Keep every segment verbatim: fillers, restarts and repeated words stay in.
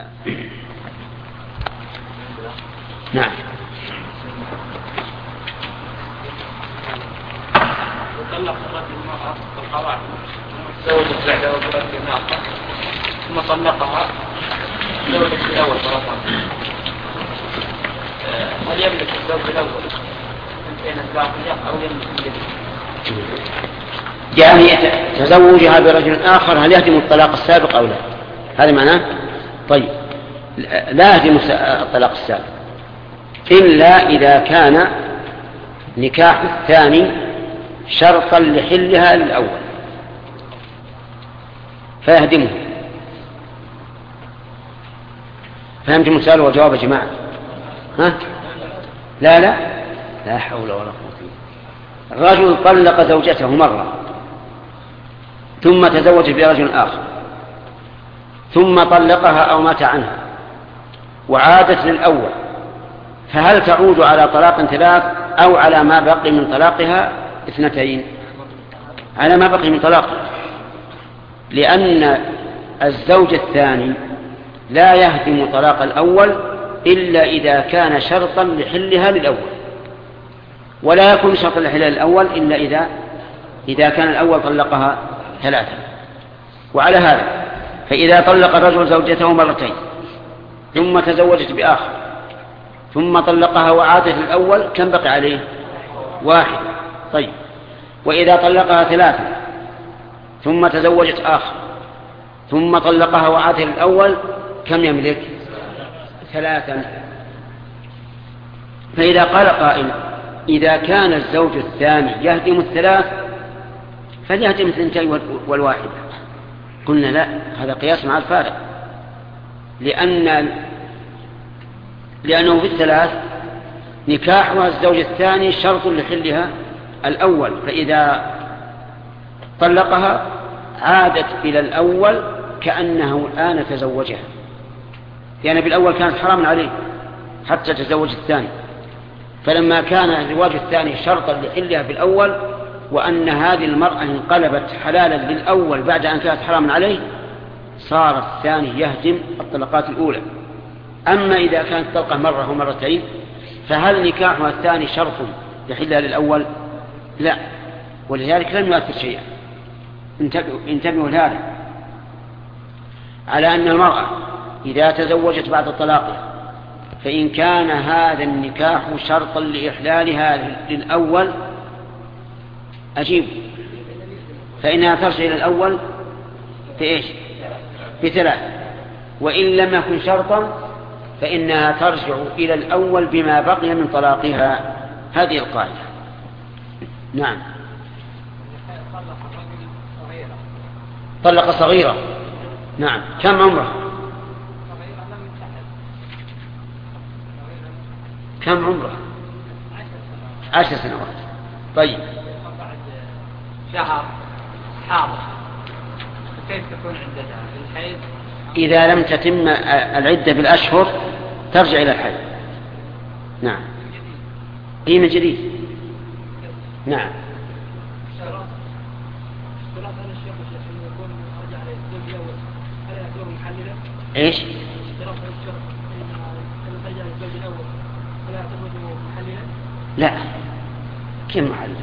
نعم. وطلق الرجل المرأة بالقواعد ثم تزوجت بعدها برجل آخر ثم طلقها تزوجت بالأول مرة. هل يملك الزوج الأول بين الباقية أو يملك الجديد؟ يعني تزوجها برجل آخر هل يهدم الطلاق السابق أو لا؟ هذا معناه؟ طيب، لا يهدم الطلاق السابق إلا إذا كان نكاح الثاني شرطا لحلها للأول فيهدمه. فهمتم السؤال والجواب يا جماعة؟ ها؟ لا لا لا حول ولا قوة. الرجل طلق زوجته مرة ثم تزوج برجل آخر ثم طلقها أو مات عنها وعادت للأول، فهل تعود على طلاق ثلاث أو على ما بقي من طلاقها اثنتين؟ على ما بقي من طلاقها، لأن الزوج الثاني لا يهدم طلاق الأول إلا إذا كان شرطا لحلها للأول، ولا يكون شرطا لحلها للأول إلا إذا إذا كان الأول طلقها ثلاثة. وعلى هذا فإذا طلق الرجل زوجته مرتين ثم تزوجت بآخر ثم طلقها وعادت للأول كم بقي عليه؟ واحد. طيب، وإذا طلقها ثلاثة ثم تزوجت آخر ثم طلقها وعادت للأول كم يملك؟ ثلاثا. فإذا قال قائل إذا كان الزوج الثاني يهدم الثلاث فليهدم الثنتين والواحد، قلنا لا، هذا قياس مع الفارق، لأن لأنه في الثلاث نكاحها الزوج الثاني شرط لحلها الأول، فإذا طلقها عادت إلى الأول كأنه الآن تزوجها، لأن يعني بالأول كانت حراما عليه حتى تزوج الثاني، فلما كان الزواج الثاني شرطا لحلها في الأول وأن هذه المرأة انقلبت حلالا للأول بعد أن كانت حراما عليه صار الثاني يهدم الطلقات الأولى. أما إذا كانت طلقة مرة ومرتين فهل نكاحها الثاني شرط لحلها للأول؟ لا، ولذلك لم يؤثر شيئا. انتبهوا لهذا، على أن المرأة إذا تزوجت بعد طلاقها فإن كان هذا النكاح شرطا لإحلالها للأول أجيب، فإنها ترجع إلى الأول في إيش؟ بثلاث، وإن لم يكن شرطا فإنها ترجع إلى الأول بما بقي من طلاقها. هذه القاعدة. نعم. طلق صغيرة. نعم. كم عمره؟ كم عمره؟ عشر سنوات. طيب، شهر حاضر كيف تكون عدتها؟ الحيض إذا لم تتم العدة بالأشهر ترجع إلى الحيض. نعم، هي من جديد. نعم. ايش؟ لا، كيف محلل؟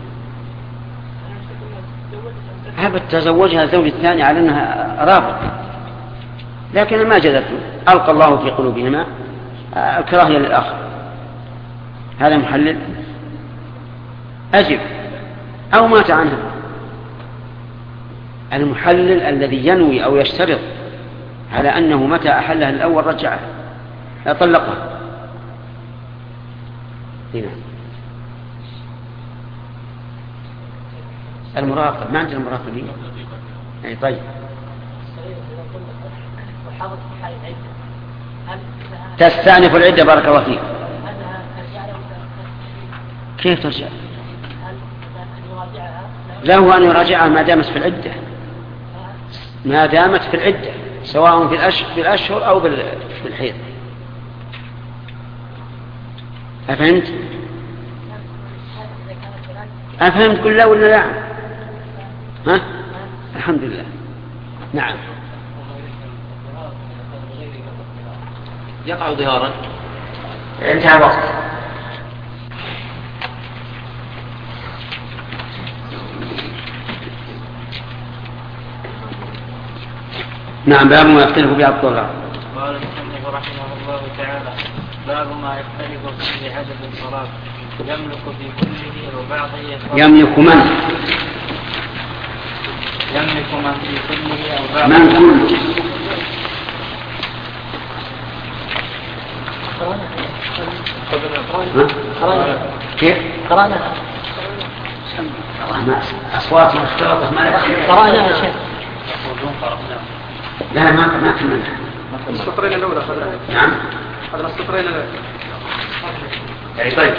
هبت تزوجها الزوج الثاني على أنها رابط، لكن ما جدت، ألقى الله في قلوبهما الكراهية للآخر. هذا محلل؟ أجب. أو مات عنها. المحلل الذي ينوي أو يشترط على أنه متى أحلها الأول رجعها طلقها. هنا المراقب، ما عندنا المراقبين. أي طيب. تستأنف العدة. بارك الله فيك. كيف ترجع؟ له أن يراجعها ما دامت في العدة، ما دامت في العدة، سواء في الأشهر أو في الحيض. أفهمت؟ أفهمت كل لا ولا لا؟ ها؟ الحمد لله. نعم. يقع ظهارا. انتهى الوقت. نعم. باب ما يختلف به الطلاق. قال المصنف رحمه الله تعالى: باب ما يختلف فيه عدد الطلاق، يملك في كله أو بعضه. يملك من؟ يملك من في كله أو بعضه. من كله؟ كيف؟ قرأنا أصوات مختلطة ما قرأنا يا شيخ. لا ما ما كملنا. السطرين الأولى خذنا. نعم. خذنا السطرين الأولى. يعني طيب.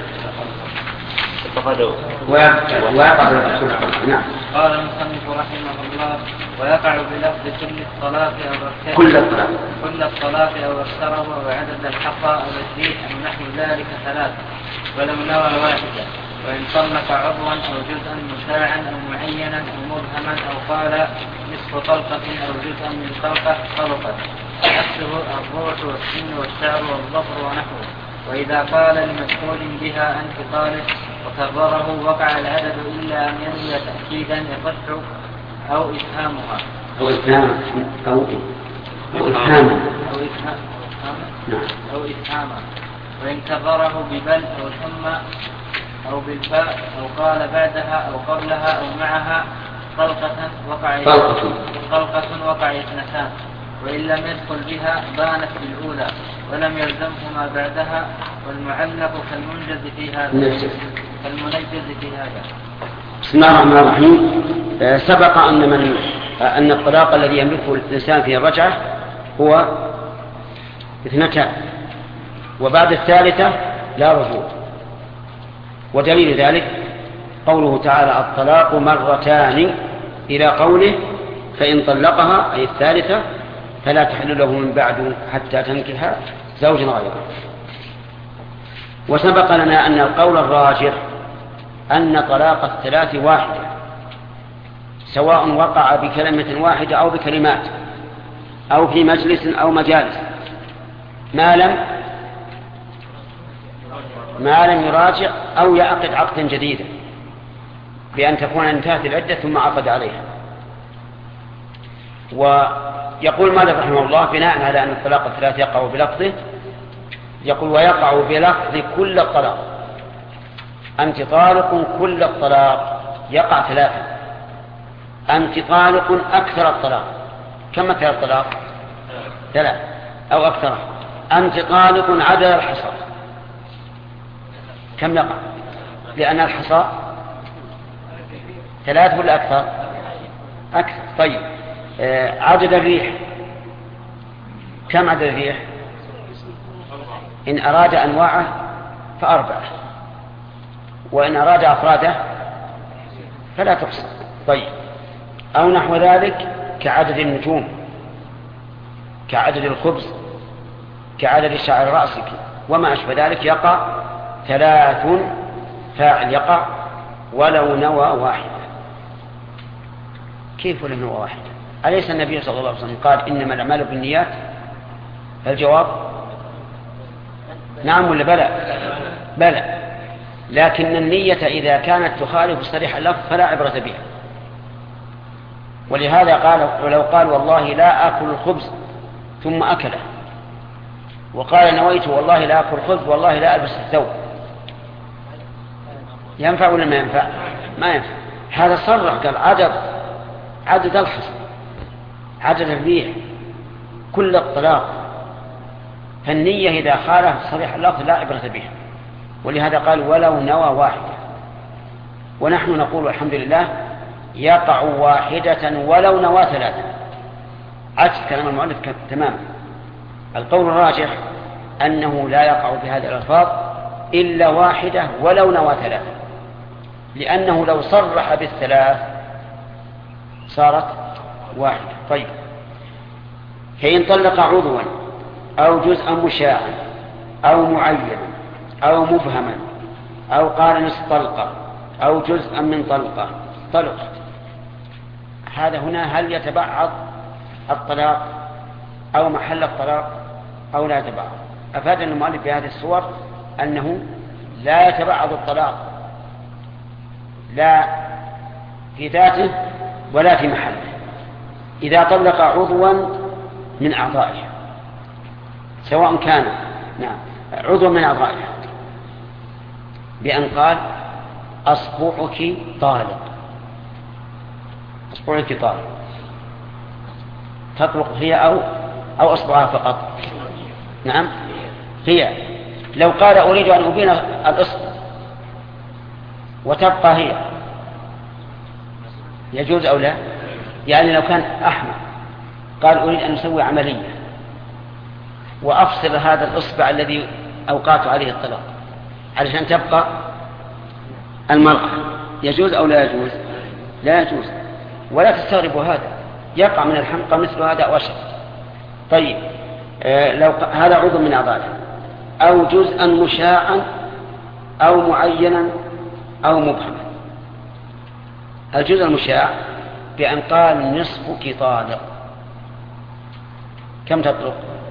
ويقع نعم. قال المصنف رحمه الله: ويقع بلفظ كل الطلاق أو الركاب كل الطلاق كل الطلاق أو السرب وعدد الحصى أو الزيت أو نحو ذلك ثلاث، ولو نوى واحدة. وإن طلق عضوا أو جزءا مشاعا أو معينا أو مبهما أو قال نصف طلقة أو جزءا من طلقة طلقت، نفسه الروح والسن والشعر والظفر ونحوه. وإذا قال لمدخول بها أنت طالق وكرره وقع العدد إلا أن ينوي تأكيدا يصح أو إفهامها أو إفهام أو إفهام أو إفهام أو إفهاما. وإن كرره ببل أو ثم أو بالفاء أو قال بعدها أو قبلها أو معها طلقة وقع طلقة وقع اثنتان. وإن لم يدخل بها بانت بالأولى ولم يلزمه ما بعدها. والمعلق كالمنجز في هذا كالمنجز في هذا. بسم الله الرحمن الرحيم. سبق أن من أن الطلاق الذي يملكه الإنسان في الرجعة هو اثنتان، وبعد الثالثة لا رجوع. ودليل ذلك قوله تعالى: الطلاق مرتان، إلى قوله: فإن طلقها أي الثالثة فلا تحل له من بعد حتى تنكح زوجا غيره. وسبق لنا أن القول الراجح أن طلاق الثلاث واحدة، سواء وقع بكلمة واحدة أو بكلمات أو في مجلس أو مجالس، ما لم ما لم يراجع أو يعقد عقدا جديدا، بأن تكون انتهت العدة ثم عقد عليها. ويقول مالك رحمه الله بناء على أن الطلاق الثلاث يقع بلفظه، يقول: ويقع بلفظ كل الطلاق. أنت طالق كل الطلاق، يقع ثلاثة. أنت طالق أكثر الطلاق. كم مثل الطلاق؟ ثلاث أو أكثر. أنت طالق عدد الحصى. كم يقع؟ لأن الحصى ثلاث ولا أكثر؟ أكثر. طيب، آه عدد الريح كم عدد الريح؟ إن أراد أنواعه فأربعة، وإن أراد أفراده فلا تحصى. طيب، أو نحو ذلك كعدد النجوم، كعدد الخبز، كعدد شعر رأسك وما أشبه ذلك. يقع ثلاث، فاعل يقع ولو نوى واحدة. كيف ولو نوى واحدة؟ أليس النبي صلى الله عليه وسلم قال: إنما الأعمال بالنيات؟ الجواب نعم ولا بلى؟ بلى. لكن النية إذا كانت تخالف صريح اللفظ فلا عبرة بها. ولهذا قال: ولو قال والله لا آكل الخبز ثم أكله، وقال نويت والله لا آكل الخبز والله لا ألبس الثوب، ينفع ولا ما ينفع؟ ما ينفع. هذا صرح قال عدد عدد الحصى، عدد الريح، كل الطلاق. فالنية إذا خالف صريح اللفظ لا عبرة بها. ولهذا قال: ولو نوى واحدة. ونحن نقول الحمد لله يقع واحدة ولو نوى ثلاثة، عكس كلام المؤلف تماما. القول الراجح أنه لا يقع بهذه الألفاظ إلا واحدة ولو نوى ثلاثة، لأنه لو صرح بالثلاث صارت واحدة. طيب، فإن طلق عضوا أو جزءا مشاعا أو معينا أو مبهما أو قال نصف طلقة أو جزءا من طلقة طلقت، هذا هنا هل يتبعض الطلاق أو محل الطلاق أو لا يتبعض. أفاد المؤلف بهذه الصور أنه لا يتبعض الطلاق لا في ذاته ولا في محله إذا طلق عضوا من أعضائه، سواء كان نعم عضو من أعضائه بأن قال أصبعك طالق، أصبعك طالق، تطلق هي أو أو أصبعها فقط. نعم هي. لو قال أريد أن أبين الأصبع وتبقى هي يجوز أو لا؟ يعني لو كان أحمد قال أريد أن أسوي عملية وأفصل هذا الأصبع الذي أوقعت عليه الطلاق علشان تبقى المرأة، يجوز أو لا يجوز؟ لا يجوز. ولا تستغربوا هذا، يقع من الحمقى مثل هذا أو أشد. طيب آه لو هذا عضو من أعضائه أو جزءا مشاعا أو معينا أو مبهما. الجزء المشاع بأن قال نصفك طالق، كم تطلق؟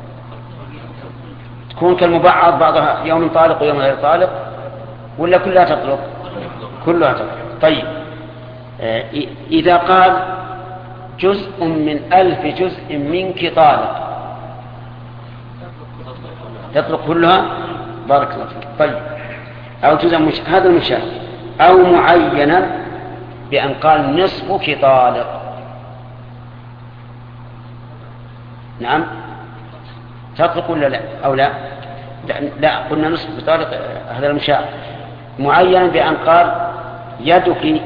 تكون كالمبعض، بعضها يوم طالق ويوم غير طالق، ولا كلها تطلق؟ كلها تطلق. طيب آه إذا قال جزء من ألف جزء منك طالق تطلق كلها؟ بارك الله فيك. طيب أو جزء مش... هذا المشاع أو معينا بأن قال نصفك طالق. نعم تطلق ولا لا أو لا؟ لا, لا. قلنا نصفك طالق هذا المشاع. معينا بأن قال يدك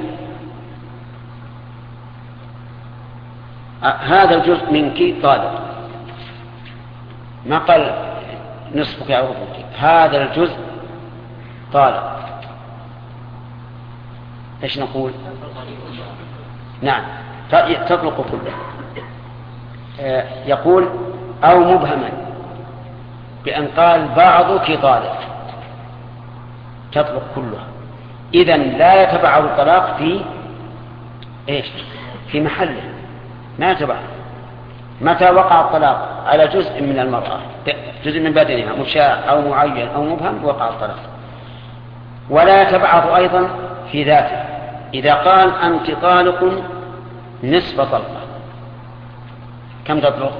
هذا الجزء منك طالق، ما قال نصفك أو ربك، هذا الجزء طالق. ايش نقول؟ نعم تطلق كله. آه يقول أو مبهما بأن قال بعضك طالق تطلق كلها. إذن لا يتبعض الطلاق في ايش؟ في محله، ما يتبعض. متى وقع الطلاق على جزء من المرأة، جزء من بدنها مشاع أو معين أو مبهم، وقع الطلاق. ولا يتبعض أيضا في ذاته. إذا قال أنت طالق نصف طلقة كم تطلق؟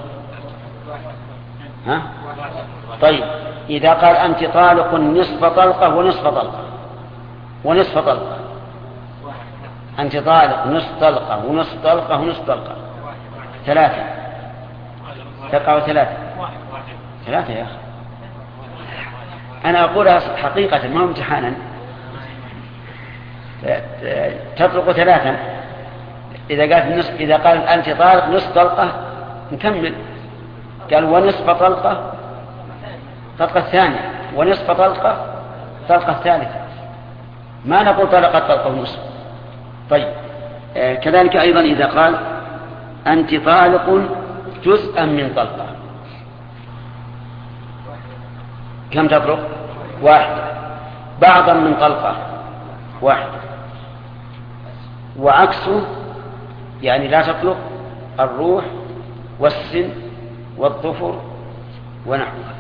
ها؟ طيب إذا قال أنت طالق نصف طلقة ونصف طلقة ونصف طلقة، أنت طالق نصف طلقة ونصف طلقة ونصف طلقة، ثلاثة تقع ثلاثة ثلاثة يا أخي. أنا أقولها حقيقة ما هو امتحانا. تطلق ثلاثا. إذا قال نصف، إذا قال أنت طالق نصف طلقة نكمل. قال ونصف طلقة طلقة الثانية، ونصف طلقة طلقة الثالثة، ما نقول طلقة طلقة ونصف. طيب آه كذلك أيضا إذا قال أنت طالق جزءا من طلقة كم تطلق؟ واحدة. بعضا من طلقة واحدة. وعكسه يعني لا تطلق الروح والسن والظفر ونحوها.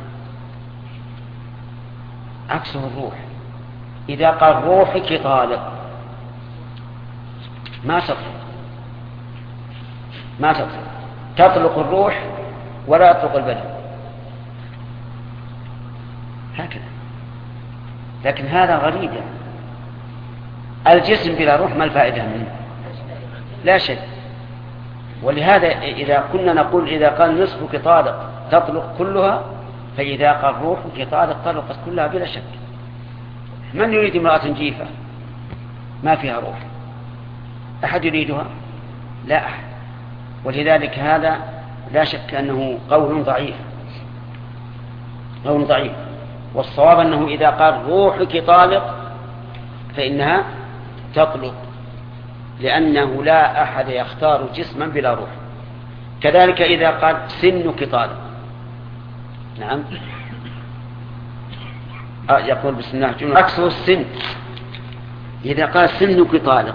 عكسه الروح، إذا قال روحك طالق ما تطلق ما تطلق تطلق الروح ولا تطلق البدن هكذا. لكن هذا غريب، الجسم بلا روح ما الفائدة منه؟ لا شيء. ولهذا إذا كنا نقول إذا قال نصفك طالق تطلق كلها، فإذا قال روحك طالق طلقت كلها بلا شك. من يريد امرأة جيفة ما فيها روح؟ أحد يريدها؟ لا أحد. ولذلك هذا لا شك أنه قول ضعيف قول ضعيف والصواب أنه إذا قال روحك طالق فإنها تطلق، لأنه لا أحد يختار جسما بلا روح. كذلك إذا قال سنك طالق، نعم آه يقول بسم الله جنة عكسه السن. إذا قال سنك طالق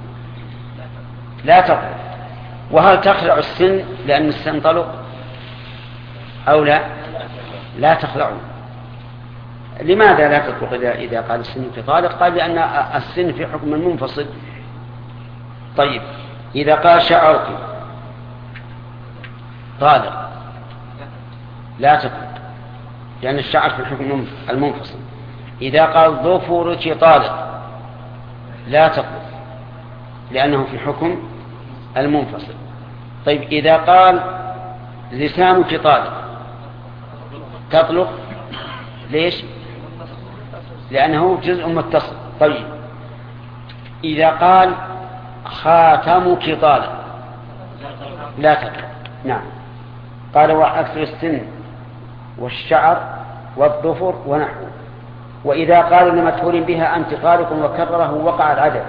لا تطلق. وهل تخلع السن لأن السن طلق أو لا؟ لا تخلعوا. لماذا لا تطلق إذا, إذا قال السن في طالق؟ قال لأن السن في حكم منفصل. طيب إذا قال شعرك طالق لا تطلق لأن الشعر في الحكم المنفصل. إذا قال ظفرك طالق لا تطلق لأنه في حكم المنفصل. طيب إذا قال لسانك طالق تطلق. ليش؟ لأنه جزء متصل. طيب إذا قال خاتمك طالق لا تطلق. نعم. قال وأكثر السن والشعر والظفر ونحوه. وإذا قال لمدخول بها أنت طالق وكرره وقع العدد.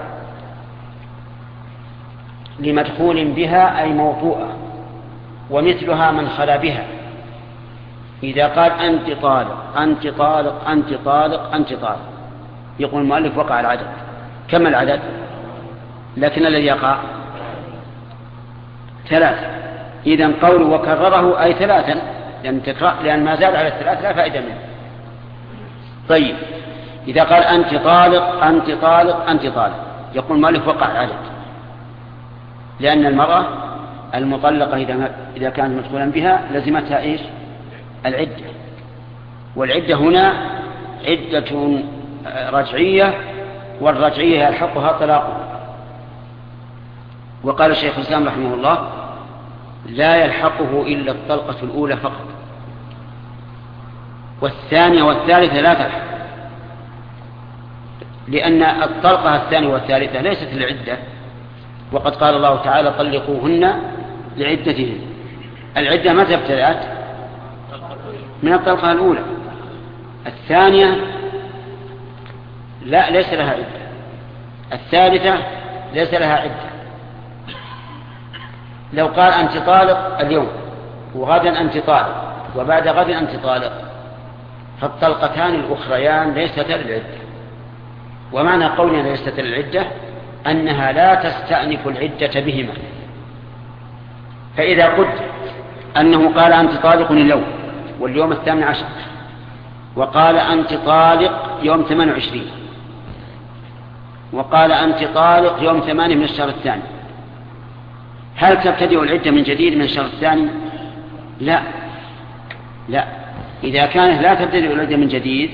لمدخول بها أي موطوءة ومثلها من خلا بها. إذا قال أنت طالق أنت طالق أنت طالق أنت طالق يقول المؤلف وقع العدد. كم العدد؟ لكن الذي يقع ثلاثة. إذن قول وكرره أي ثلاثا لأن, لأن ما زاد على الثلاث لا فائدة منه. طيب إذا قال أنت طالق أنت طالق أنت طالق يقول المؤلف وقع العدد لأن المرأة المطلقة إذا كانت مدخولا بها لزمتها إيش؟ العدة. والعدة هنا عدة رجعية والرجعية يلحقها طلاق. وقال الشيخ الإسلام رحمه الله لا يلحقه إلا الطلقة الأولى فقط والثانية والثالثة لا تلحق لأن الطلقة الثانية والثالثة ليست للعدة. وقد قال الله تعالى طلقوهن لعدتهن. العدة متى ابتدأت؟ من الطلقة الأولى. الثانية لا ليس لها عدة. الثالثة ليس لها عدة. لو قال أنت طالق اليوم وغدا أنت طالق وبعد غد أنت طالق فالطلقتان الأخريان ليست للعدة. ومعنى قولنا ليست للعدة أنها لا تستأنف العدة بهما. فإذا قلت أنه قال أنت طالق اليوم واليوم الثامن عشر وقال أنت طالق يوم ثمان وعشرين وقال أنت طالق يوم ثمانية من الشهر الثاني هل تبتدئ العدة من جديد من الشهر الثاني؟ لا لا. إذا كانت لا تبتدئ العدة من جديد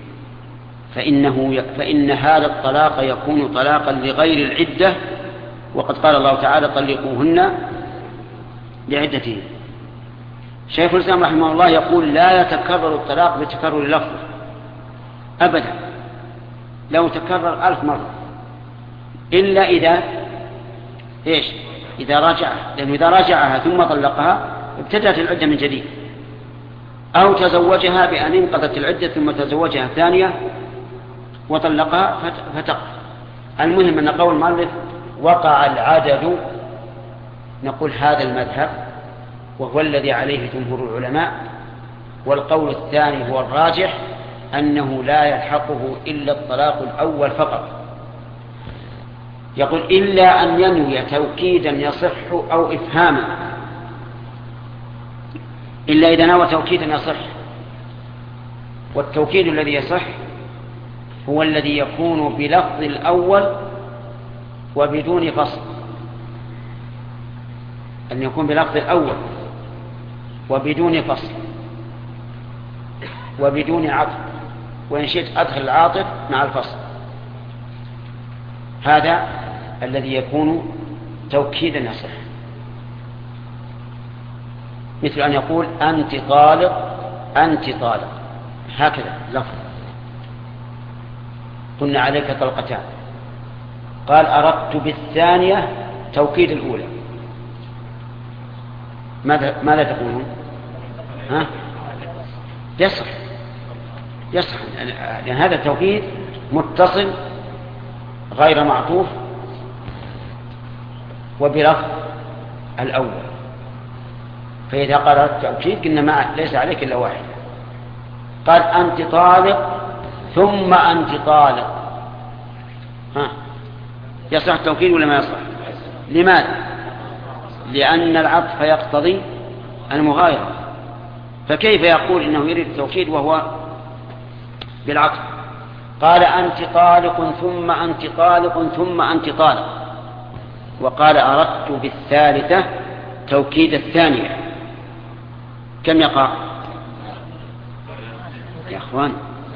فإنه فإن هذا الطلاق يكون طلاقا لغير العدة. وقد قال الله تعالى طلقوهن لعدتهن. شيخ الإسلام رحمه الله يقول لا يتكرر الطلاق بتكرر لفظه أبدا لو تكرر ألف مرة إلا إذا إيش؟ إذا راجعها. لأنه إذا راجعها ثم طلقها ابتدأت العدة من جديد أو تزوجها بأن انقضت العدة ثم تزوجها ثانية وطلقها فتقضى. المهم أن قول المؤلف وقع العدد نقول هذا المذهب وهو الذي عليه جمهور العلماء. والقول الثاني هو الراجح أنه لا يلحقه إلا الطلاق الأول فقط. يقول إلا أن ينوي توكيدا يصح أو إفهاما. إلا إذا نوى توكيدا يصح. والتوكيد الذي يصح هو الذي يكون بلفظ الأول وبدون فصل. أن يكون بلفظ الأول وبدون فصل وبدون عطف وإن شئت أدخل العاطف مع الفصل. هذا الذي يكون توكيدا يصح. مثل أن يقول أنت طالق أنت طالق هكذا لفظ. قلنا عليك طلقتان قال أردت بالثانية توكيد الأولى ماذا ماذا تقولون؟ ها؟ يصح يصح لأن هذا التوكيد متصل غير معطوف وبلفظ الأول. فإذا قال التوكيد قلنا ما ليس عليك إلا واحد. قال أنت طالق ثم أنت طالق ها يصح التوكيد ولا ما يصح؟ لماذا؟ لأن العطف يقتضي المغايرة فكيف يقول إنه يريد التوكيد وهو بالعطف؟ قال أنت طالق ثم أنت طالق ثم أنت طالق، وقال أردت بالثالثة توكيد الثانية، كم يقع يا أخوان؟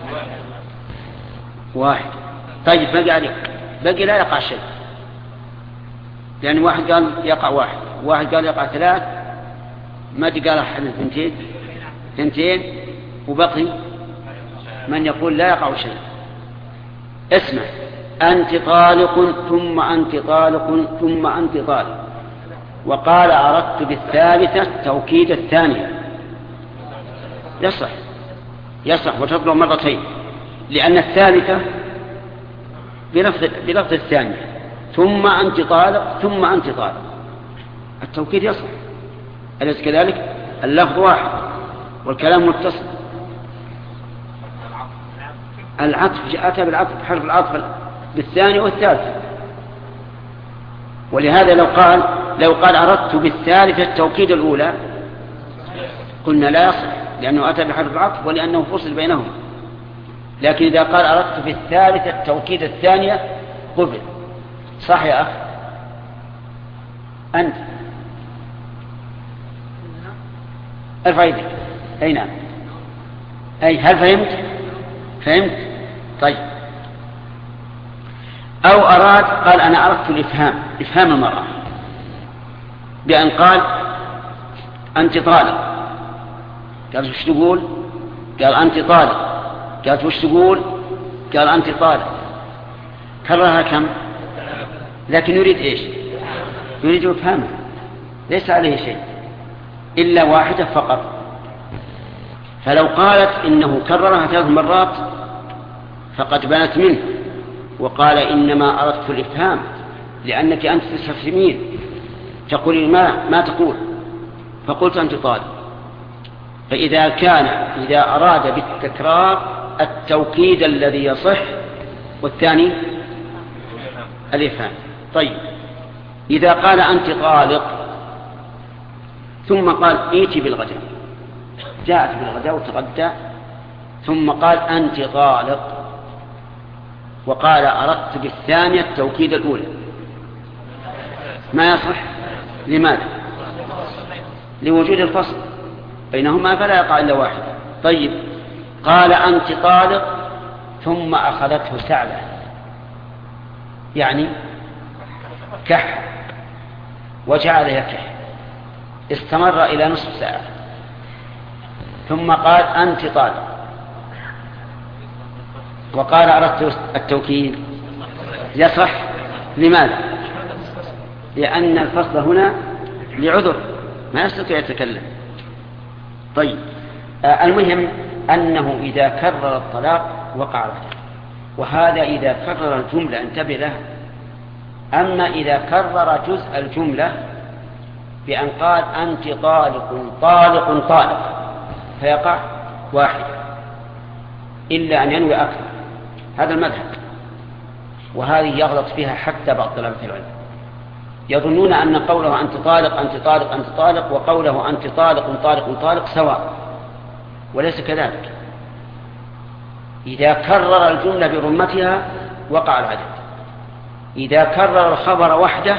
واحد. طيب بقي عليك، بقي لا يقع شيء، يعني واحد قال يقع واحد، واحد قال يقع ثلاث، ما قال أحد اثنتين اثنتين، وبقي من يقول لا يقع شيء. اسمع، أنت طالق ثم أنت طالق ثم أنت طالق، وقال أردت بالثالثة توكيد الثانية، يصح يصح وتطلع مرتين، لأن الثالثة بلفظ, بلفظ الثانية، ثم أنت طالق ثم أنت طالق، التوكيد يصح. أليس كذلك؟ اللفظ واحد والكلام متصل. العطف أتى بالعطف بحرف العطف بالثاني والثالث، ولهذا لو قال لو قال أردت بالثالثة التوكيد الأولى قلنا لا يصح، لأنه أتى بحرف العطف ولأنه فصل بينهم. لكن إذا قال أردت بالثالثة التوكيد الثانية قبل. صح يا أخي؟ أنت ارفع يدك. أي نعم. أي هل فهمت؟ فهمت؟ طيب. أو أراد قال أنا أردت الإفهام، إفهام المرأة، بأن قال أنت طالق، قال وش تقول؟ قال أنت طالق، قالت وش تقول؟ قال أنت طالق. كررها كم؟ لكن يريد إيش؟ يريد إفهامها، ليس عليه شيء إلا واحدة فقط. فلو قالت إنه كررها ثلاث مرات فقد بنت منه، وقال إنما أردت الإفهام لأنك أنت تستفهمين، تقول ما ما تقول، فقلت أنت طالب. فإذا كان إذا أراد بالتكرار التوكيد الذي يصح، والثاني الإفهام. طيب، إذا قال أنت طالق ثم قال ائتي بالغداء، جاءت بالغداء وتغدى، ثم قال أنت طالق، وقال أردت بالثانية التوكيد الأولى، ما يصح. لماذا؟ لوجود الفصل بينهما فلا يقع إلا واحد. طيب، قال أنت طالق ثم أخذته سعلة، يعني كح، وجعل يكح، استمر إلى نصف ساعة، ثم قال أنت طالق، وقال أردت التوكيد، يصح. لماذا؟ لأن الفصل هنا لعذر ما يستطيع يتكلم. طيب، آه المهم أنه إذا كرر الطلاق وقع العدد، وهذا إذا كرر الجملة، انتبه له. أما إذا كرر جزء الجملة بأن قال أنت طالق طالق طالق فيقع واحد، إلا أن ينوي أكثر. هذا المذهب، وهذه يغلط فيها حتى بعض طلبة العلم، يظنون أن قوله أنت طالق أنت طالق أنت طالق وقوله أنت طالق طالق طالق سواء، وليس كذلك. إذا كرر الجملة برمتها وقع العدد، إذا كرر الخبر وحده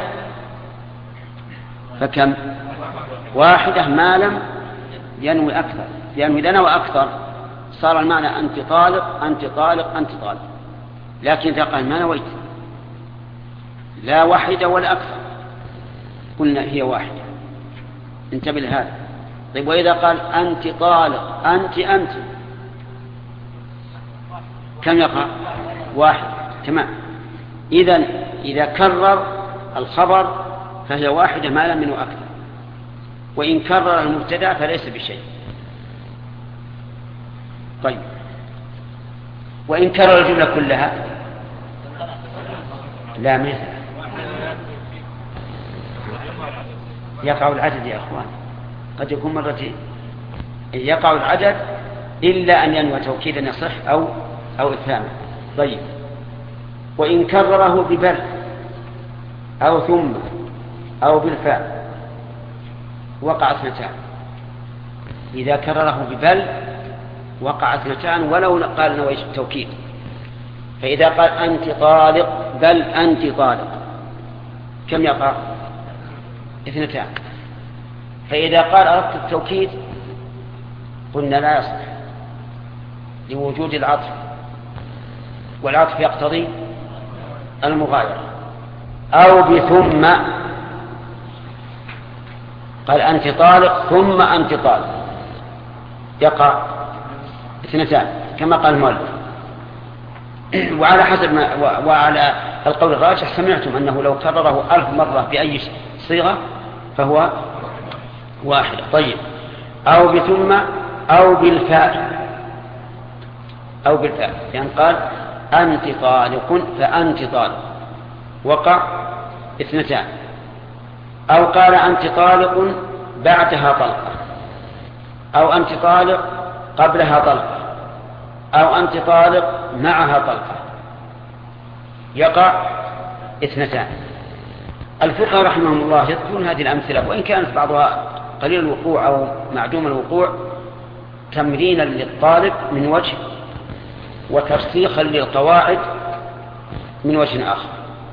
فكم؟ واحدة، ما لم ينوي أكثر، لأنه إذا نوى أكثر صار المعنى أنت طالق أنت طالق أنت طالق. لكن إذا قال ما نويت لا واحدة ولا أكثر قلنا هي واحدة، انتبه لهذا. طيب، وإذا قال أنت طالق أنت أنت كم يقع؟ واحد، تمام. إذن إذا كرر الخبر فهي واحدة ما لم ينوي أكثر، وإن كرر المبتدأ فليس بشيء. طيب، وإن كرر الجملة كلها لا مثل يقع العدد يا أخوان، قد يكون مرتين. يقع العدد إلا أن ينوى توكيدا يصح أو أو إفهاما. طيب، وإن كرره ببل أو ثم أو بالفاء وقع اثنتان، إذا كرره ببل وقع اثنتان ولو قال نويت التوكيد. فإذا قال أنت طالق بل أنت طالق كم يقع؟ اثنتان. فإذا قال أردت التوكيد قلنا لا يصح لوجود العطف، والعطف يقتضي المغايرة. أو بثم قال أنت طالق ثم أنت طالق يقع اثنتان كما قال المؤلف. وعلى حسب ما وعلى القول الراجح سمعتم أنه لو كرره ألف مرة بأي صيغة فهو واحدة. طيب أو بثم أو بالفاء أو بالفاء يعني قال أنت طالق فأنت طالق وقع اثنتان. أو قال أنت طالق بعدها طلقة، أو أنت طالق قبلها طلقة، أو أنت طالق معها طلقة يقع اثنتان. الفقهاء رحمهم الله يذكرون هذه الأمثلة وإن كانت بعضها قليل الوقوع أو معدوم الوقوع تمرينا للطالب من وجه وترسيخا للقواعد من وجه آخر.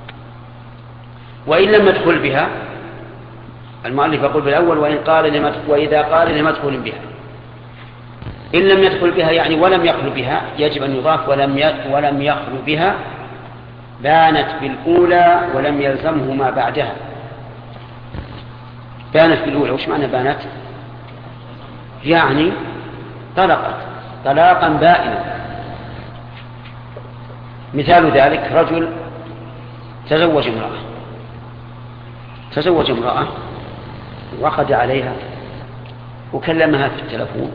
وإن لم يدخل بها المؤلف يقول بالأول وإن قال وإذا قال لم يدخل بها. إن لم يدخل بها يعني ولم يخل بها يجب أن يضاف ولم ولم يخل بها بانت بالأولى ولم يلزمه ما بعدها. بانت بالأولى وش معنى بانت؟ يعني طلقت طلاقا بائنا. مثال ذلك رجل تزوج امرأة تزوج امرأة وعقد عليها وكلمها في التلفون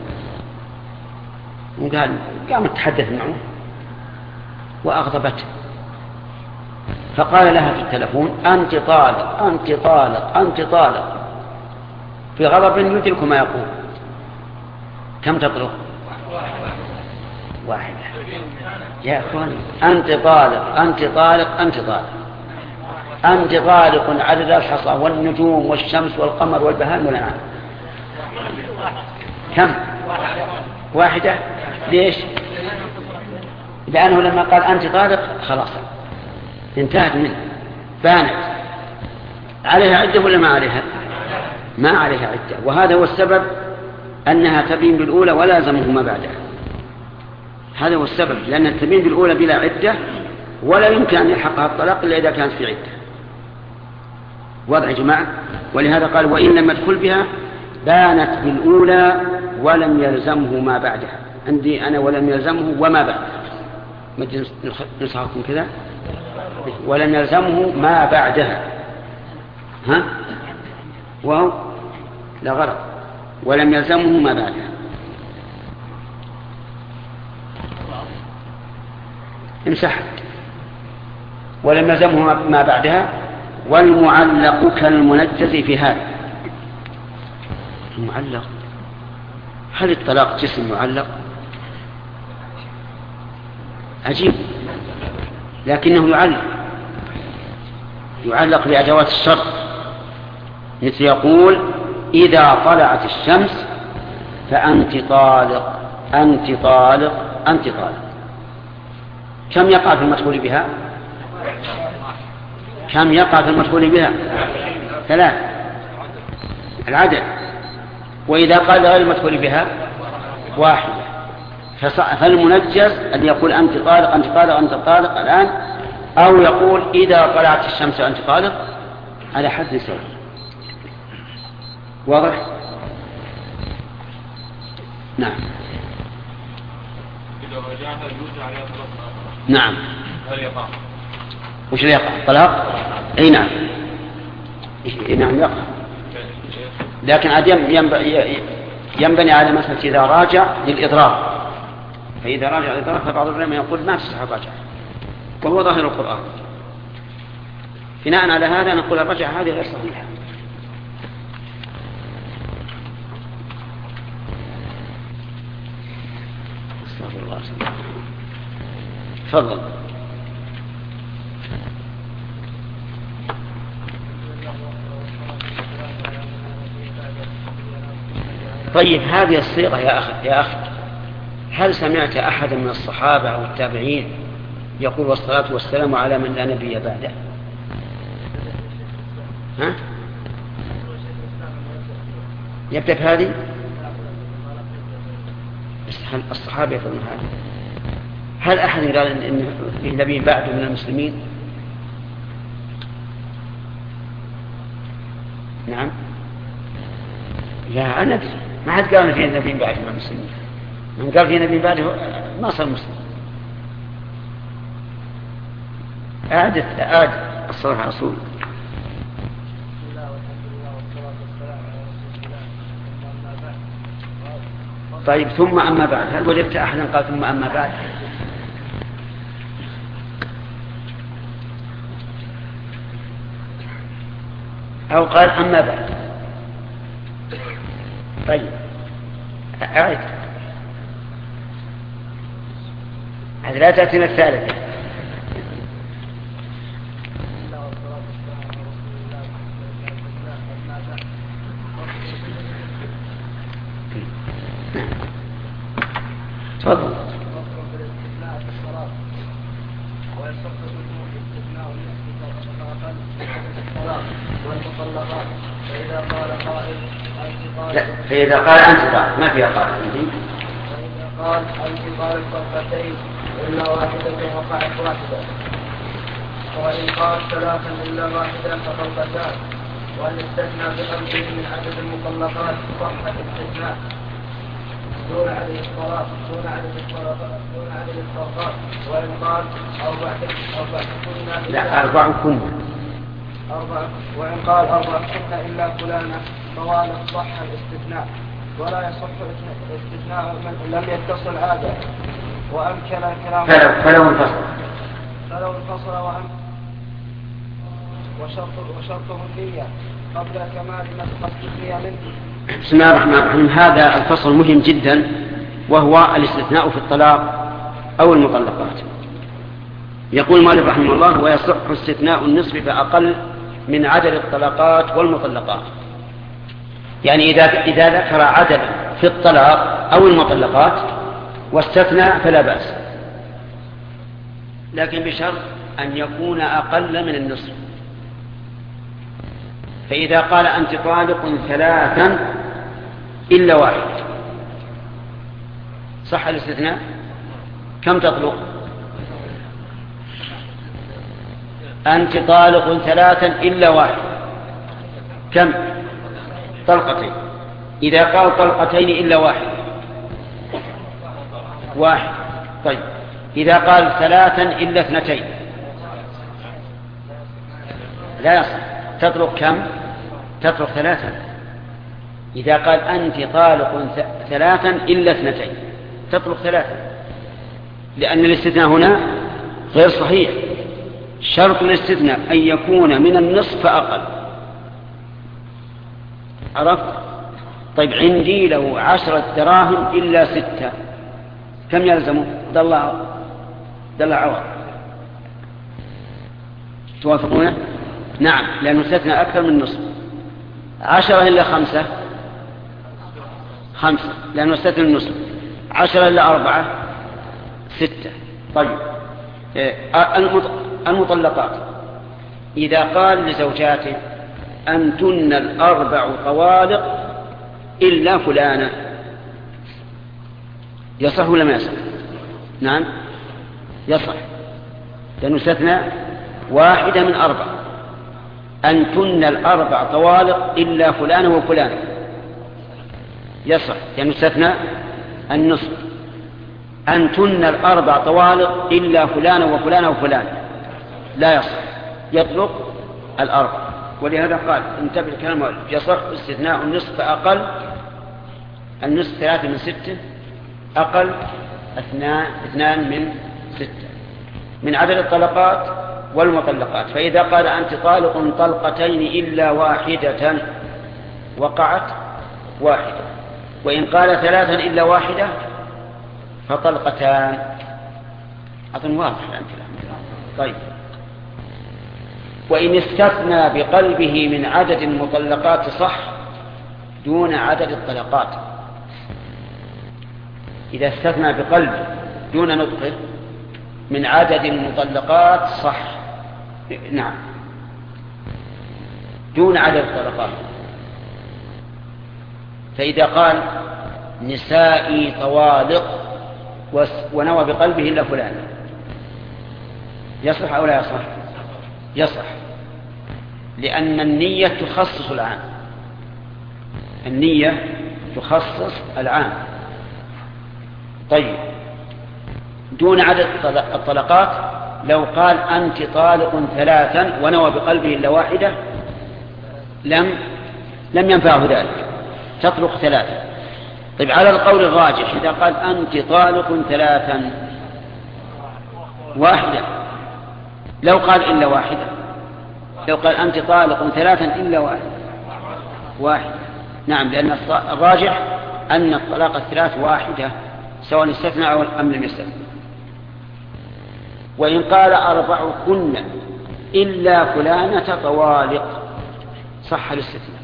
وقال قامت تتحدث معه وأغضبته فقال لها في التلفون أنت طالق أنت طالق أنت طالق في غضب يدرك ما يقول. كم تطلق؟ واحدة. يا أخواني أنت طالق أنت طالق أنت طالق أنت طالق عدد الحصى والنجوم والشمس والقمر والبهائم والأنعام. كم؟ واحدة. ليش؟ لأنه لما قال أنت طالق خلاص انتهت منه بانت. عليها عدة ولا ما عليها؟ ما عليها عدة. وهذا هو السبب أنها تبين بالأولى ولا يلزمه ما بعدها. هذا هو السبب لأنها تبين بالأولى بلا عدة ولا يمكن أن يلحقها الطلاق إلا إذا كانت في عدة. واضح يا جماعة؟ ولهذا قال وإن لم يدخل بها بانت بالأولى ولم يلزمه ما بعدها. عندي أنا ولم يلزمه وما بعدها نسخكم كذا ولم يلزمه ما بعدها. ها؟ واو لا غلط ولم يلزمه ما بعدها. امسحت ولم يلزمه ما بعدها. والمعلق كالمنجز في هذا. المعلق هل الطلاق جسم معلق؟ عجيب لكنه يعلق يعلق بأدوات الشرط مثل يقول إذا طلعت الشمس فأنت طالق أنت طالق أنت طالق. كم يقع في المدخول بها؟ كم يقع في المدخول بها؟ ثلاث العدد. وإذا قال غير المدخول بها واحدة. فالمنجز أن يقول أنت طالق أنت طالق أنت طالق الآن، أو يقول إذا طلعت الشمس أنت طالق على حد سواء. واضح؟ نعم. إذا رجعنا يوجد عليها طلاق. نعم. هل يقع؟ وش اللي يقع؟ طلاق؟ أي نعم. نعم يقع. لكن عاد ينبني على مسألة إذا راجع للإضرار. فإذا راجع للإضرار فبعض العلماء يقول ما تصح الرجعة وهو ظاهر القرآن. بناء على هذا نقول الرجعة هذه غير صحيحة. استغفر الله. تفضل. طيب هذه الصيغة يا أخي يا أخي هل سمعت أحدا من الصحابة أو التابعين يقول والصلاة والسلام على من لا نبي بعده؟ ها؟ يبدأ بهذه؟ هل الصحابة يقولون هذا؟ هل أحد قال إن فيه نبي بعده من المسلمين؟ نعم. لا أنا أدري ما حد قال فيه نبي بعده من المسلمين. من قال فيه نبي بعده ما صار مسلم. أعدت أعد الصلاة على رسول. طيب ثم أما بعد، هل وجدت أحدا قال ثم أما بعد؟ أو قال أما بعد؟ طيب أعد هذه لا تأتينا الثالثة. تفضل. لا فإذا قال أنت قال ما فيها قال عندي. فإذا قال أنت قال الطلقتين إلا واحدة وقعت واحدة، وإن قال ثلاثا إلا واحدة فطلقتان، وأن استثنى بقلبه من عدد المطلقات صح الاستثناء دون عدد الصلاة دون عدد الصلاة دون عدد الصلاة، وإن قال أربعة أربعة كنا لا أربع كنا أربعة وإن قال أربعة كنا إلا فلانة طوال صح الاستثناء، ولا يصح الاستثناء من لم يتصل عادة وأمكن الكلام فلو فلو انفصل فلو انفصل وأم وشرط وشرطه النية قبل كمال نسخة النية منه. بسم الله الرحمن الرحيم. هذا الفصل مهم جدا وهو الاستثناء في الطلاق أو المطلقات. يقول مالك رحمه الله ويصح استثناء النصف فأقل من عدد الطلقات والمطلقات. يعني إذا إذا ذكر عدد في الطلاق أو المطلقات واستثنى فلا بأس، لكن بشرط أن يكون أقل من النصف. فإذا قال أنت طالق ثلاثا إلا واحد صح الاستثناء. كم تطلق؟ أنت طالق ثلاثا إلا واحد كم؟ طلقتين. إذا قال طلقتين إلا واحد واحد. طيب إذا قال ثلاثا إلا اثنتين لا يصح. تطلق كم؟ تطلق ثلاثا. إذا قال أنت طالق ثلاثا إلا اثنتين تطلق ثلاثا، لأن الاستثناء هنا غير صحيح. شرط الاستثناء أن يكون من النصف فأقل. عرفت؟ طيب عندي له عشرة دراهم إلا ستة كم يلزمه؟ ضل ضل عوض. توافقونه؟ نعم، لأنه استثنى أكثر من نصف. عشرة إلا خمسة خمسة لأنه استثنى النصف. عشرة إلا أربعة ستة. طيب المطلقات إذا قال لزوجاته أنتن الأربع طوالق إلا فلانة يصح ولا ما يصح؟ نعم يصح، لأنه استثنى واحدة من أربع. أنتن الأربع طوالق إلا فلانة وفلانة يصح، لأنه استثنى النصف. أنتن الأربع طوالق إلا فلانة وفلانة وفلانة لا يصح، يطلق الأربع. ولهذا قال انتبه الكلام يصح استثناء النصف فأقل. النصف ثلاثة من ستة أقل اثنان, اثنان من ستة من عدد الطلقات والمطلقات. فإذا قال أنت طالق طلقتين إلا واحدة وقعت واحدة، وإن قال ثلاثا إلا واحدة فطلقتان. أظن واضح الآن. طيب وإن استثنى بقلبه من عدد المطلقات صح دون عدد الطلقات. إذا استثنى بقلب دون نطق من عدد المطلقات صح. نعم، دون عدد الطلقات. فإذا قال نسائي طوالق ونوى بقلبه إلا فلان يصح أو لا يصح؟ يصح، لأن النية تخصص العام. النية تخصص العام. طيب، دون عدد الطلقات لو قال أنت طالق ثلاثا ونوى بقلبه إلا واحدة لم لم ينفعه ذلك، تطلق ثلاثا. طيب، على القول الراجح إذا قال أنت طالق ثلاثا واحدة، لو قال إلا واحدة، لو قال أنت طالق ثلاثا إلا واحدة واحدة نعم، لأن الراجح أن الطلاق الثلاث واحدة سواء استثنى أو أم لم يستثنى. وإن قال أربع كن إلا فلانة طوالق صح الاستثناء.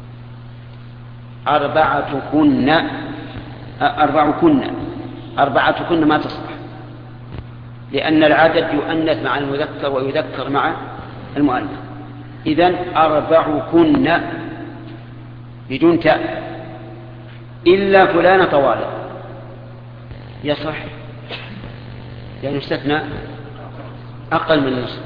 أربعة كن أربع كن أربعة كن ما تصلح، لأن العدد يؤنث مع المذكر ويذكر مع المؤنث. إذن أربع كن بدون تاء إلا فلانة طوالق يصح، يعني استثنى أقل من النصف.